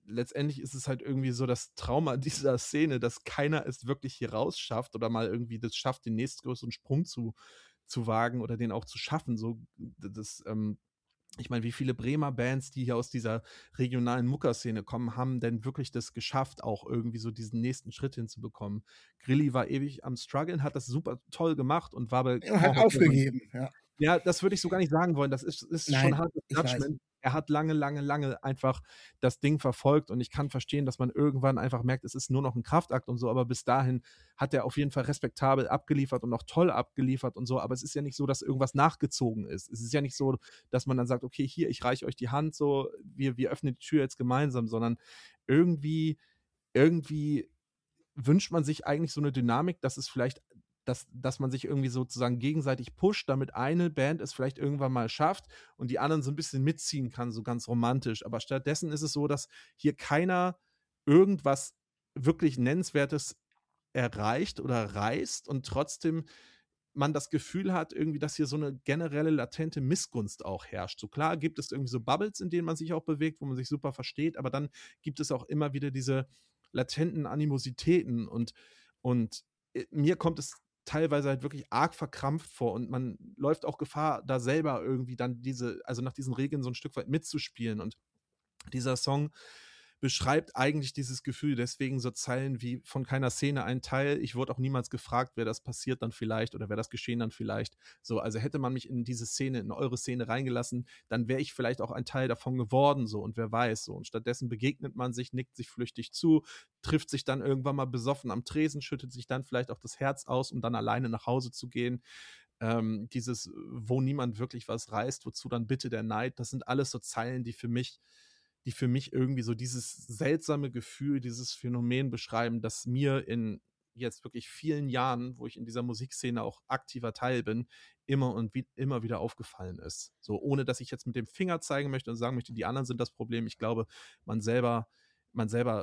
letztendlich ist es halt irgendwie so das Trauma dieser Szene, dass keiner es wirklich hier raus schafft oder mal irgendwie das schafft, den nächstgrößeren Sprung zu, zu wagen oder den auch zu schaffen. So, das, ähm, ich meine, wie viele Bremer Bands, die hier aus dieser regionalen Muckerszene kommen, haben denn wirklich das geschafft, auch irgendwie so diesen nächsten Schritt hinzubekommen? Grilli war ewig am Struggeln, hat das super toll gemacht und war bei Er hat Grand Hotel. aufgegeben, ja. Ja, das würde ich so gar nicht sagen wollen. Das ist, ist schon Nein, hartes ich weiß. Judgment. Er hat lange, lange, lange einfach das Ding verfolgt und ich kann verstehen, dass man irgendwann einfach merkt, es ist nur noch ein Kraftakt und so, aber bis dahin hat er auf jeden Fall respektabel abgeliefert und auch toll abgeliefert und so, aber es ist ja nicht so, dass irgendwas nachgezogen ist. Es ist ja nicht so, dass man dann sagt, okay, hier, ich reiche euch die Hand, so, wir, wir öffnen die Tür jetzt gemeinsam, sondern irgendwie, irgendwie wünscht man sich eigentlich so eine Dynamik, dass es vielleicht Dass, dass man sich irgendwie sozusagen gegenseitig pusht, damit eine Band es vielleicht irgendwann mal schafft und die anderen so ein bisschen mitziehen kann, so ganz romantisch. Aber stattdessen ist es so, dass hier keiner irgendwas wirklich Nennenswertes erreicht oder reißt und trotzdem man das Gefühl hat, irgendwie, dass hier so eine generelle latente Missgunst auch herrscht. So klar gibt es irgendwie so Bubbles, in denen man sich auch bewegt, wo man sich super versteht, aber dann gibt es auch immer wieder diese latenten Animositäten und, und äh, mir kommt es teilweise halt wirklich arg verkrampft vor und man läuft auch Gefahr, da selber irgendwie dann diese, also nach diesen Regeln so ein Stück weit mitzuspielen und dieser Song beschreibt eigentlich dieses Gefühl, deswegen so Zeilen wie von keiner Szene ein Teil, ich wurde auch niemals gefragt, wer das passiert dann vielleicht oder wer das geschehen dann vielleicht, so, also hätte man mich in diese Szene, in eure Szene reingelassen, dann wäre ich vielleicht auch ein Teil davon geworden, so, und wer weiß, so, und stattdessen begegnet man sich, nickt sich flüchtig zu, trifft sich dann irgendwann mal besoffen am Tresen, schüttet sich dann vielleicht auch das Herz aus, um dann alleine nach Hause zu gehen. Ähm, dieses, wo niemand wirklich was reißt, wozu dann bitte der Neid, das sind alles so Zeilen, die für mich die für mich irgendwie so dieses seltsame Gefühl, dieses Phänomen beschreiben, das mir in jetzt wirklich vielen Jahren, wo ich in dieser Musikszene auch aktiver Teil bin, immer und wie, immer wieder aufgefallen ist. So, ohne dass ich jetzt mit dem Finger zeigen möchte und sagen möchte, die anderen sind das Problem. Ich glaube, man selber, man selber,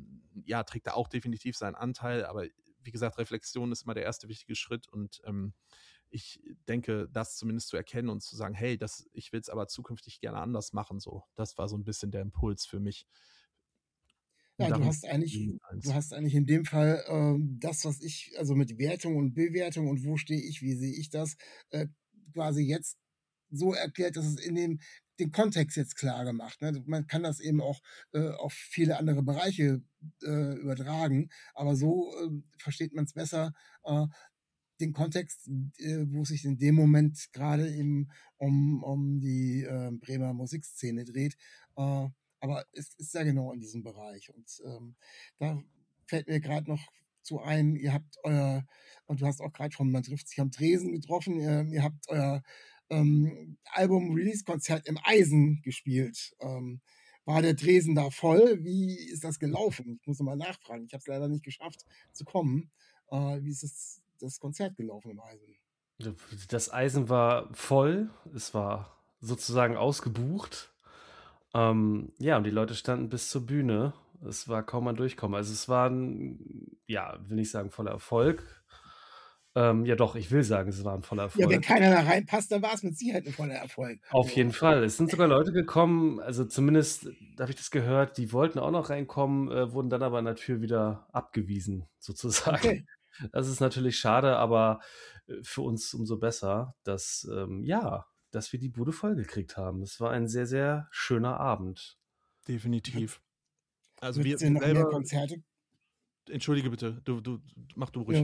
ja, trägt da auch definitiv seinen Anteil, aber wie gesagt, Reflexion ist immer der erste wichtige Schritt und ähm, ich denke, das zumindest zu erkennen und zu sagen, hey, das, ich will es aber zukünftig gerne anders machen, so. Das war so ein bisschen der Impuls für mich. Und Ja, du darum hast eigentlich, ging du eins. hast eigentlich in dem Fall ähm, das, was ich, also mit Wertung und Bewertung und wo stehe ich, wie sehe ich das, äh, quasi jetzt so erklärt, dass es in dem den Kontext jetzt klar gemacht. Ne? Man kann das eben auch äh, auf viele andere Bereiche äh, übertragen, aber so äh, versteht man es besser, äh, den Kontext, äh, wo es sich in dem Moment gerade eben um, um die äh, Bremer Musikszene dreht. Äh, aber es ist ja genau in diesem Bereich. Und ähm, da fällt mir gerade noch zu ein, ihr habt euer, und du hast auch gerade von Man trifft sich am Tresen getroffen, ihr, ihr habt euer ähm, Album-Release-Konzert im Eisen gespielt. Ähm, war der Tresen da voll? Wie ist das gelaufen? Ich muss nochmal nachfragen. Ich habe es leider nicht geschafft zu kommen. Äh, wie ist das, das Konzert gelaufen im Eisen? Das Eisen war voll, es war sozusagen ausgebucht. Ähm, ja, und die Leute standen bis zur Bühne. Es war kaum ein Durchkommen. Also es war ein, ja, will nicht sagen voller Erfolg. Ähm, ja doch, ich will sagen, es war ein voller Ja, wenn Erfolg. keiner da reinpasst, dann war es mit Sicherheit ein voller Erfolg. Auf So. jeden Fall. Es sind sogar Leute gekommen, also zumindest habe ich das gehört, die wollten auch noch reinkommen, äh, wurden dann aber an der Tür wieder abgewiesen, sozusagen. Okay. Das ist natürlich schade, aber äh, für uns umso besser, dass, ähm, ja, dass wir die Bude vollgekriegt haben. Es war ein sehr, sehr schöner Abend. Definitiv. Also Wird wir, es wir denn noch mehr selber, Konzerte? entschuldige bitte, du, du, mach du ruhig. Ja.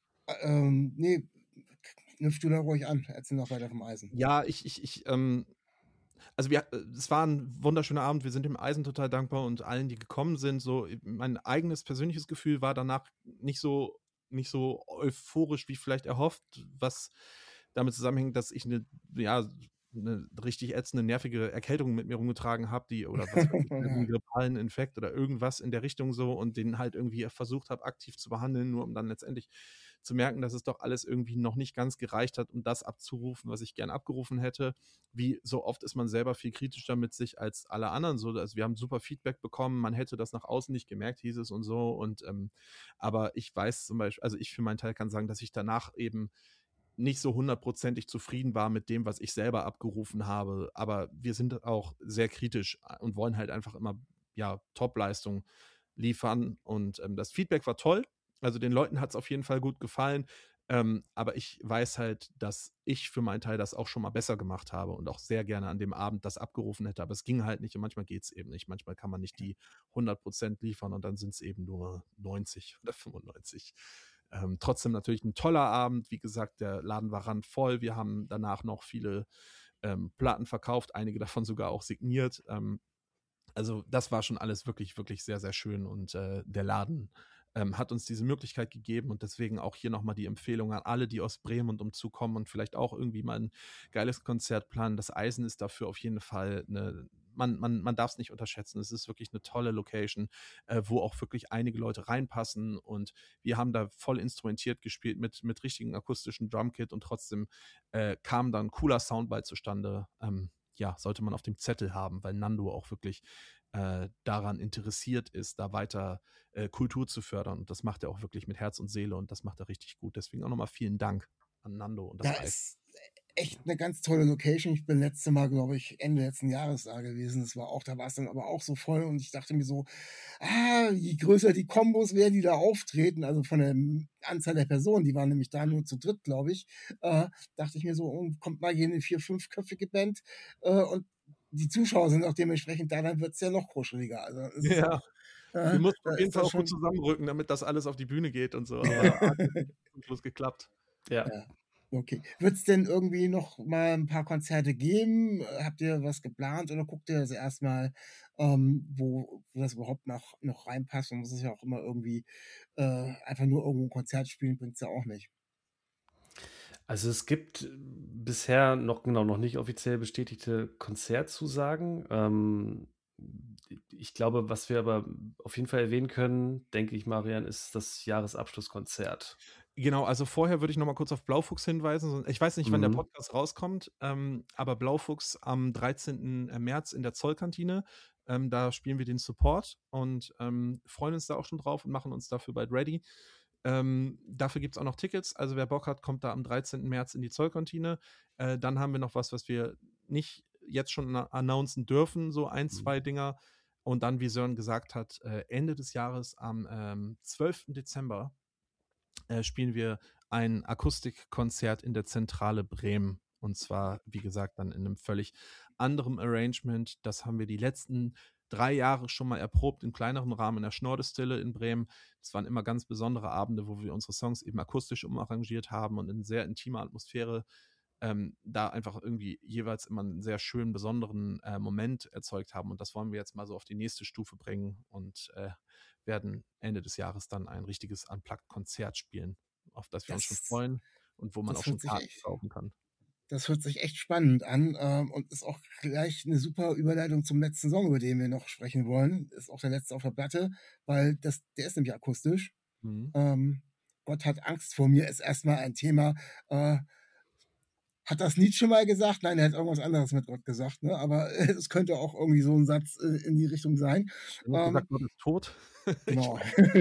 Ähm, nee, knüpf du da ruhig an. Erzähl noch weiter vom Eisen. Ja, ich, ich, ich, ähm, also wir, äh, es war ein wunderschöner Abend, wir sind dem Eisen total dankbar und allen, die gekommen sind, so, mein eigenes persönliches Gefühl war danach nicht so, nicht so euphorisch, wie vielleicht erhofft, was damit zusammenhängt, dass ich eine, ja, eine richtig ätzende, nervige Erkältung mit mir rumgetragen habe, die, oder was weiß ich, einen grippalen Infekt oder irgendwas in der Richtung so und den halt irgendwie versucht habe, aktiv zu behandeln, nur um dann letztendlich zu merken, dass es doch alles irgendwie noch nicht ganz gereicht hat, um das abzurufen, was ich gern abgerufen hätte. Wie so oft ist man selber viel kritischer mit sich als alle anderen. So, also wir haben super Feedback bekommen, man hätte das nach außen nicht gemerkt, hieß es und so. Und ähm, aber ich weiß zum Beispiel, also ich für meinen Teil kann sagen, dass ich danach eben nicht so hundertprozentig zufrieden war mit dem, was ich selber abgerufen habe. Aber wir sind auch sehr kritisch und wollen halt einfach immer ja, Top-Leistung liefern. Und ähm, das Feedback war toll. Also den Leuten hat es auf jeden Fall gut gefallen. Ähm, aber ich weiß halt, dass ich für meinen Teil das auch schon mal besser gemacht habe und auch sehr gerne an dem Abend das abgerufen hätte. Aber es ging halt nicht und manchmal geht es eben nicht. Manchmal kann man nicht die hundert Prozent liefern und dann sind es eben nur neunzig oder fünfundneunzig. Ähm, trotzdem natürlich ein toller Abend. Wie gesagt, der Laden war randvoll. Wir haben danach noch viele ähm, Platten verkauft, einige davon sogar auch signiert. Ähm, also das war schon alles wirklich, wirklich sehr, sehr schön und äh, der Laden ähm, hat uns diese Möglichkeit gegeben und deswegen auch hier nochmal die Empfehlung an alle, die aus Bremen und umzu kommen und vielleicht auch irgendwie mal ein geiles Konzert planen. Das Eisen ist dafür auf jeden Fall eine, man, man, man darf es nicht unterschätzen. Es ist wirklich eine tolle Location, äh, wo auch wirklich einige Leute reinpassen und wir haben da voll instrumentiert gespielt mit, mit richtigen akustischen Drumkit und trotzdem äh, kam dann ein cooler Soundbite zustande. Ähm, ja, sollte man auf dem Zettel haben, weil Nando auch wirklich äh, daran interessiert ist, da weiter äh, Kultur zu fördern. Und das macht er auch wirklich mit Herz und Seele und das macht er richtig gut. Deswegen auch nochmal vielen Dank an Nando und das Ja, Eis. ist echt eine ganz tolle Location. Ich bin letzte Mal, glaube ich, Ende letzten Jahres da gewesen. Das war auch, da war es dann aber auch so voll und ich dachte mir so, ah, je größer die Kombos werden, die da auftreten, also von der M- Anzahl der Personen, die waren nämlich da nur zu dritt, glaube ich, äh, dachte ich mir so, oh, kommt mal hier eine vier-, fünfköpfige Band äh, und die Zuschauer sind auch dementsprechend da, dann wird es ja noch kuscheliger. Also es ist Ja, auch, wir äh, mussten da auf jeden ist Fall das auch gut schon, zusammenrücken, damit das alles auf die Bühne geht und so. Aber hat zum Schluss geklappt. Ja. ja. Okay. Wird es denn irgendwie noch mal ein paar Konzerte geben? Äh, Habt ihr was geplant oder guckt ihr das erstmal, ähm, wo, wo das überhaupt noch, noch reinpasst? Man muss es ja auch immer irgendwie äh, einfach nur irgendwo ein Konzert spielen, bringt es ja auch nicht. Also es gibt bisher noch genau noch nicht offiziell bestätigte Konzertzusagen. Ähm, ich glaube, was wir aber auf jeden Fall erwähnen können, denke ich, Marian, ist das Jahresabschlusskonzert. Genau, also vorher würde ich noch mal kurz auf Blaufuchs hinweisen. Ich weiß nicht, wann der Mhm. Podcast rauskommt, ähm, aber Blaufuchs am dreizehnten März in der Zollkantine. Ähm, da spielen wir den Support und ähm, freuen uns da auch schon drauf und machen uns dafür bald ready. Ähm, dafür gibt es auch noch Tickets. Also wer Bock hat, kommt da am dreizehnten März in die Zollkantine. Äh, dann haben wir noch was, was wir nicht jetzt schon na- announcen dürfen, so ein, Mhm. zwei Dinger. Und dann, wie Sören gesagt hat, äh, Ende des Jahres am ähm, zwölften Dezember äh, spielen wir ein Akustikkonzert in der Zentrale Bremen. Und zwar, wie gesagt, dann in einem völlig anderen Arrangement. Das haben wir die letzten drei Jahre schon mal erprobt, im kleineren Rahmen in der Schnorrestille in Bremen. Das waren immer ganz besondere Abende, wo wir unsere Songs eben akustisch umarrangiert haben und in sehr intimer Atmosphäre ähm, da einfach irgendwie jeweils immer einen sehr schönen, besonderen äh, Moment erzeugt haben. Und das wollen wir jetzt mal so auf die nächste Stufe bringen und äh, werden Ende des Jahres dann ein richtiges Unplugged-Konzert spielen, auf das wir uns schon Das, freuen und wo man das auch schon hört sich Karten echt, kaufen kann. das hört sich echt spannend an ähm, und ist auch gleich eine super Überleitung zum letzten Song, über den wir noch sprechen wollen. Ist auch der letzte auf der Platte, weil das, der ist nämlich akustisch. Mhm. Ähm, Gott hat Angst vor mir ist erstmal ein Thema. Äh, Hat das Nietzsche mal gesagt? Nein, er hat irgendwas anderes mit Gott gesagt, ne? Aber äh, es könnte auch irgendwie so ein Satz äh, in die Richtung sein. Du hast Ähm, gesagt, Gott ist tot. Ich genau.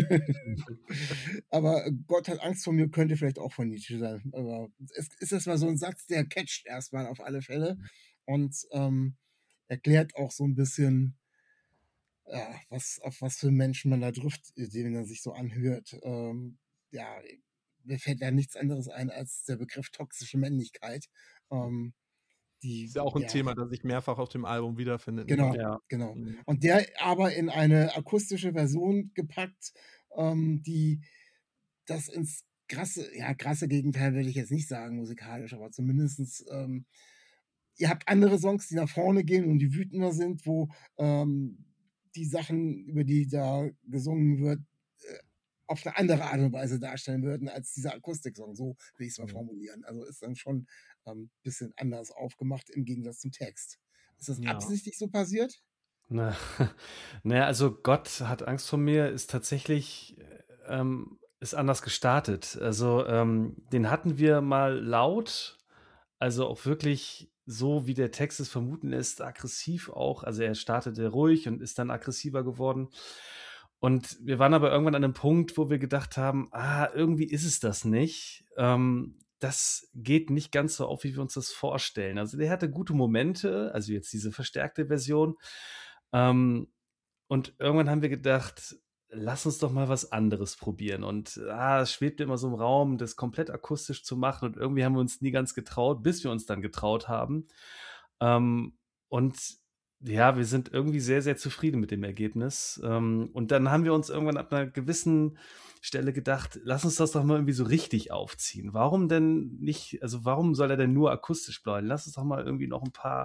weiß. Aber äh, Gott hat Angst vor mir könnte vielleicht auch von Nietzsche sein. Aber es ist erstmal so ein Satz, der catcht erstmal auf alle Fälle und ähm, erklärt auch so ein bisschen, ja, was, auf was für Menschen man da trifft, den er sich so anhört. Ähm, ja, mir fällt da nichts anderes ein als der Begriff toxische Männlichkeit. Ähm, die, Ist ja auch ein ja, Thema, das sich mehrfach auf dem Album wiederfindet. Nicht genau, wahr? Ja. genau. Mhm. Und der aber in eine akustische Version gepackt, ähm, die das ins krasse, ja, krasse Gegenteil würde ich jetzt nicht sagen, musikalisch, aber zumindestens, ähm, ihr habt andere Songs, die nach vorne gehen und die wütender sind, wo ähm, die Sachen, über die da gesungen wird, äh, auf eine andere Art und Weise darstellen würden als dieser Akustiksong. So will ich es mal Mhm. formulieren. Also ist dann schon ein ähm, bisschen anders aufgemacht im Gegensatz zum Text. Ist das Ja. absichtlich so passiert? Na, naja, also Gott hat Angst vor mir ist tatsächlich äh, ähm, ist anders gestartet. Also ähm, den hatten wir mal laut, also auch wirklich so, wie der Text es vermuten lässt, aggressiv auch. Also er startete ruhig und ist dann aggressiver geworden. Und wir waren aber irgendwann an einem Punkt, wo wir gedacht haben, ah, irgendwie ist es das nicht. Ähm, das geht nicht ganz so auf, wie wir uns das vorstellen. Also der hatte gute Momente, also jetzt diese verstärkte Version. Ähm, Und irgendwann haben wir gedacht, lass uns doch mal was anderes probieren. Und ah, es schwebte immer so im Raum, das komplett akustisch zu machen. Und irgendwie haben wir uns nie ganz getraut, bis wir uns dann getraut haben. Ähm, und ja, wir sind irgendwie sehr, sehr zufrieden mit dem Ergebnis. Ähm, und dann haben wir uns irgendwann ab einer gewissen Stelle gedacht, lass uns das doch mal irgendwie so richtig aufziehen. Warum denn nicht, also warum soll er denn nur akustisch bleiben? Lass uns doch mal irgendwie noch ein paar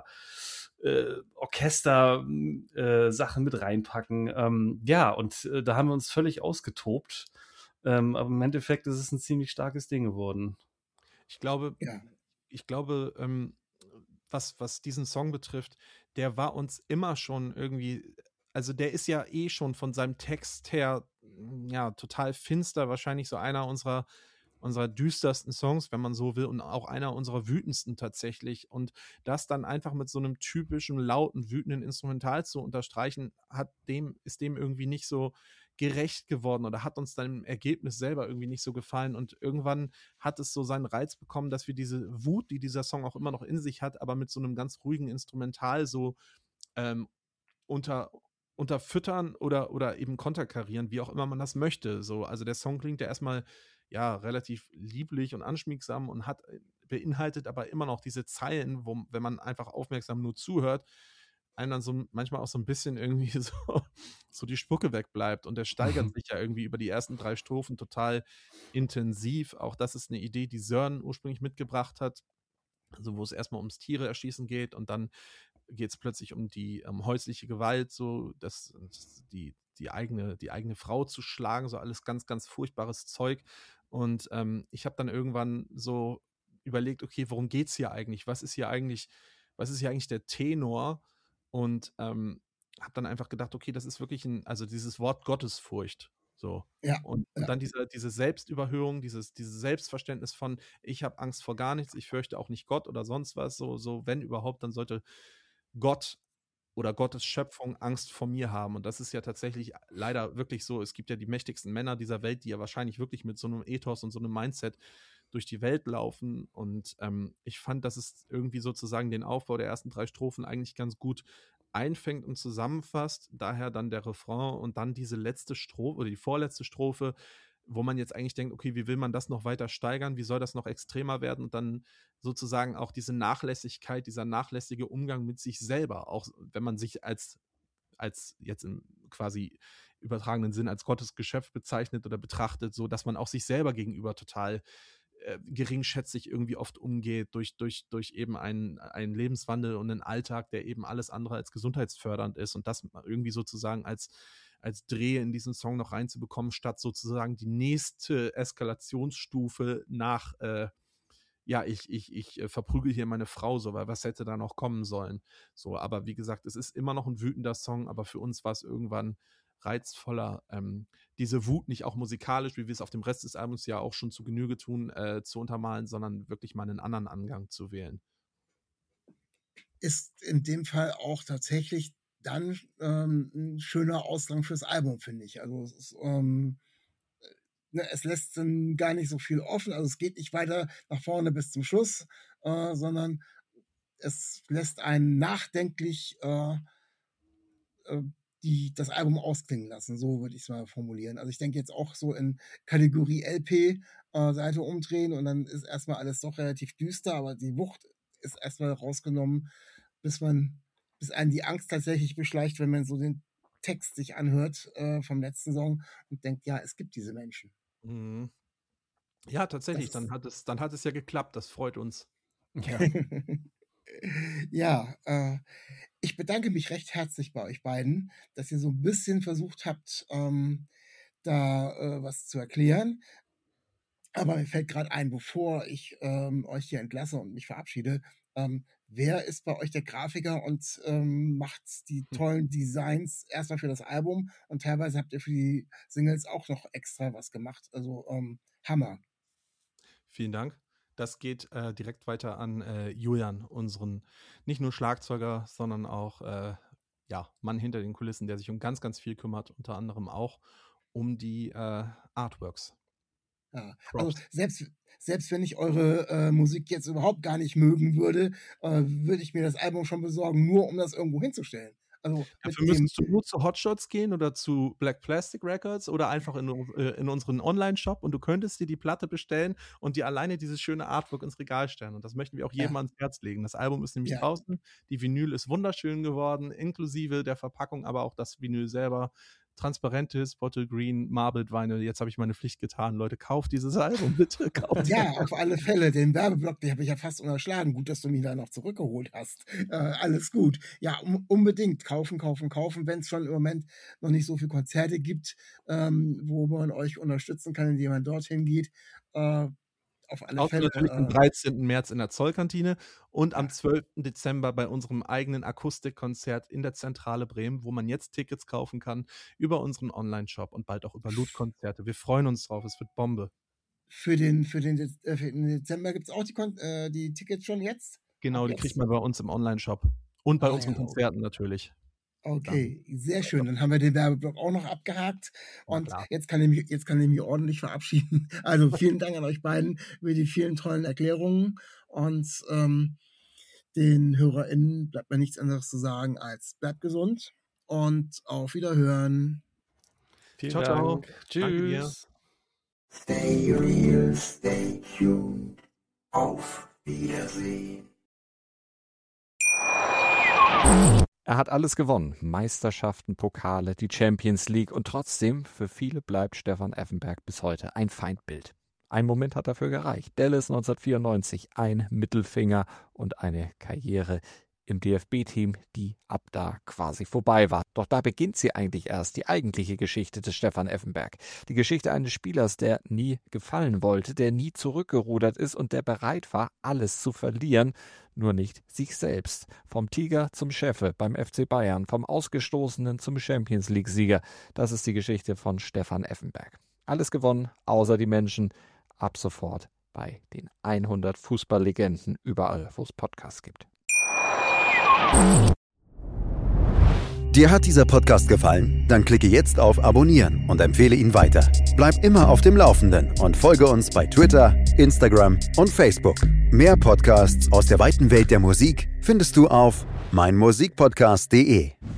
äh, Orchester-Sachen äh, mit reinpacken. Ähm, ja, und äh, da haben wir uns völlig ausgetobt. Ähm, aber im Endeffekt ist es ein ziemlich starkes Ding geworden. Ich glaube, Ja. ich glaube, ähm, was, was diesen Song betrifft, der war uns immer schon irgendwie, also der ist ja eh schon von seinem Text her, mm, ja, total finster, wahrscheinlich so einer unserer, unserer düstersten Songs, wenn man so will, und auch einer unserer wütendsten tatsächlich. Und das dann einfach mit so einem typischen, lauten, wütenden Instrumental zu unterstreichen, hat dem, ist dem irgendwie nicht so gerecht geworden oder hat uns dann im Ergebnis selber irgendwie nicht so gefallen. Und irgendwann hat es so seinen Reiz bekommen, dass wir diese Wut, die dieser Song auch immer noch in sich hat, aber mit so einem ganz ruhigen Instrumental so ähm, unter, unterfüttern oder, oder eben konterkarieren, wie auch immer man das möchte. So, also der Song klingt ja erstmal ja relativ lieblich und anschmiegsam und hat beinhaltet aber immer noch diese Zeilen, wo, wenn man einfach aufmerksam nur zuhört, einem dann so manchmal auch so ein bisschen irgendwie so, so die Spucke wegbleibt. Und der steigert sich ja irgendwie über die ersten drei Strophen total intensiv. Auch das ist eine Idee, die Sören ursprünglich mitgebracht hat. Also wo es erstmal ums Tiere erschießen geht und dann geht es plötzlich um die um häusliche Gewalt, so das, das die, die, eigene, die eigene Frau zu schlagen, so alles ganz, ganz furchtbares Zeug. Und ähm, ich habe dann irgendwann so überlegt, okay, worum geht es hier eigentlich? Was ist hier eigentlich, was ist hier eigentlich der Tenor? Und ähm, habe dann einfach gedacht, okay, das ist wirklich ein, also dieses Wort Gottesfurcht. So. Ja. Und, und Ja. dann diese, diese Selbstüberhöhung, dieses, dieses Selbstverständnis von, ich habe Angst vor gar nichts, ich fürchte auch nicht Gott oder sonst was. So, so, wenn überhaupt, dann sollte Gott oder Gottes Schöpfung Angst vor mir haben. Und das ist ja tatsächlich leider wirklich so. Es gibt ja die mächtigsten Männer dieser Welt, die ja wahrscheinlich wirklich mit so einem Ethos und so einem Mindset durch die Welt laufen. Und ähm, ich fand, dass es irgendwie sozusagen den Aufbau der ersten drei Strophen eigentlich ganz gut einfängt und zusammenfasst. Daher dann der Refrain und dann diese letzte Strophe oder die vorletzte Strophe, wo man jetzt eigentlich denkt, okay, wie will man das noch weiter steigern? Wie soll das noch extremer werden? Und dann sozusagen auch diese Nachlässigkeit, dieser nachlässige Umgang mit sich selber, auch wenn man sich als, als jetzt im quasi übertragenen Sinn als Gottes Geschöpf bezeichnet oder betrachtet, so dass man auch sich selber gegenüber total äh, geringschätzig irgendwie oft umgeht durch, durch, durch eben einen, einen Lebenswandel und einen Alltag, der eben alles andere als gesundheitsfördernd ist und das irgendwie sozusagen als als Dreh in diesen Song noch reinzubekommen, statt sozusagen die nächste Eskalationsstufe nach, äh, ja, ich, ich, ich äh, verprügel hier meine Frau, so, weil was hätte da noch kommen sollen? So, aber wie gesagt, es ist immer noch ein wütender Song, aber für uns war es irgendwann reizvoller, ähm, diese Wut nicht auch musikalisch, wie wir es auf dem Rest des Albums ja auch schon zu Genüge tun, äh, zu untermalen, sondern wirklich mal einen anderen Angang zu wählen. Ist in dem Fall auch tatsächlich dann ähm, ein schöner Ausgang fürs Album, finde ich. Also es, ist, ähm, ne, es lässt dann gar nicht so viel offen, also es geht nicht weiter nach vorne bis zum Schluss, äh, sondern es lässt einen nachdenklich äh, äh, die, das Album ausklingen lassen, so würde ich es mal formulieren. Also ich denke jetzt auch so in Kategorie L P, äh, Seite umdrehen und dann ist erstmal alles doch relativ düster, aber die Wucht ist erstmal rausgenommen, bis man, bis einen die Angst tatsächlich beschleicht, wenn man so den Text sich anhört äh, vom letzten Song und denkt, ja, es gibt diese Menschen. Mhm. Ja, tatsächlich, Das dann ist, hat es, dann hat es ja geklappt, das freut uns. Ja. ja, äh, ich bedanke mich recht herzlich bei euch beiden, dass ihr so ein bisschen versucht habt, ähm, da äh, was zu erklären. Aber mir fällt gerade ein, bevor ich ähm, euch hier entlasse und mich verabschiede, ähm, wer ist bei euch der Grafiker und ähm, macht die Hm. tollen Designs erstmal für das Album und teilweise habt ihr für die Singles auch noch extra was gemacht. Also ähm, Hammer. Vielen Dank. Das geht äh, direkt weiter an äh, Julian, unseren nicht nur Schlagzeuger, sondern auch äh, ja, Mann hinter den Kulissen, der sich um ganz, ganz viel kümmert, unter anderem auch um die äh, Artworks. Ja, also Props. selbst, selbst wenn ich eure äh, Musik jetzt überhaupt gar nicht mögen würde, äh, würde ich mir das Album schon besorgen, nur um das irgendwo hinzustellen. Also mit Dafür dem, müsstest du nur zu Hotshots gehen oder zu Black Plastic Records oder einfach in, äh, in unseren Online-Shop und du könntest dir die Platte bestellen und dir alleine dieses schöne Artwork ins Regal stellen. Und das möchten wir auch jedem ja, ans Herz legen. Das Album ist nämlich ja, draußen, die Vinyl ist wunderschön geworden, inklusive der Verpackung, aber auch das Vinyl selber. Transparentes, Bottle Green, Marbled Vinyl. Jetzt habe ich meine Pflicht getan. Leute, kauft dieses Album, bitte. Kauft ja, auf alle Fälle. Den Werbeblock, den habe ich ja fast unterschlagen. Gut, dass du mich da noch zurückgeholt hast. Äh, alles gut. Ja, um, unbedingt kaufen, kaufen, kaufen. Wenn es schon im Moment noch nicht so viele Konzerte gibt, ähm, wo man euch unterstützen kann, indem man dorthin geht. Äh, auf alle Außer Fälle. natürlich am Äh, dreizehnten März in der Zollkantine und am ja, zwölften Dezember bei unserem eigenen Akustikkonzert in der Zentrale Bremen, wo man jetzt Tickets kaufen kann über unseren Online-Shop und bald auch über Loot-Konzerte. Wir freuen uns drauf, es wird Bombe. für den, für den, Dez- äh, für den Dezember gibt es auch die, Kon äh, die Tickets schon jetzt? Ab Genau, die kriegt jetzt? man bei uns im Online-Shop und bei Ah unseren ja, okay. Konzerten natürlich. Dann, Okay, sehr schön. Dann haben wir den Werbeblock auch noch abgehakt. na Und klar. jetzt kann ich mich, jetzt kann ich mich ordentlich verabschieden. Also vielen Dank an euch beiden für die vielen tollen Erklärungen. Und ähm, den HörerInnen bleibt mir nichts anderes zu sagen als bleibt gesund und auf Wiederhören. Vielen Ciao, ciao. Dank. Danke dir. Tschüss. Stay real, stay tuned. Auf Wiedersehen. Er hat alles gewonnen. Meisterschaften, Pokale, die Champions League. Und trotzdem, für viele bleibt Stefan Effenberg bis heute ein Feindbild. Ein Moment hat dafür gereicht. Dallas neunzehnhundertvierundneunzig, ein Mittelfinger und eine Karriere im D F B-Team, die ab da quasi vorbei war. Doch da beginnt sie eigentlich erst, die eigentliche Geschichte des Stefan Effenberg. Die Geschichte eines Spielers, der nie gefallen wollte, der nie zurückgerudert ist und der bereit war, alles zu verlieren, nur nicht sich selbst. Vom Tiger zum Chefe beim F C Bayern, vom Ausgestoßenen zum Champions-League-Sieger. Das ist die Geschichte von Stefan Effenberg. Alles gewonnen, außer die Menschen. Ab sofort bei den hundert Fußballlegenden, überall, wo es Podcasts gibt. Dir hat dieser Podcast gefallen? Dann klicke jetzt auf Abonnieren und empfehle ihn weiter. Bleib immer auf dem Laufenden und folge uns bei Twitter, Instagram und Facebook. Mehr Podcasts aus der weiten Welt der Musik findest du auf meinmusikpodcast punkt de.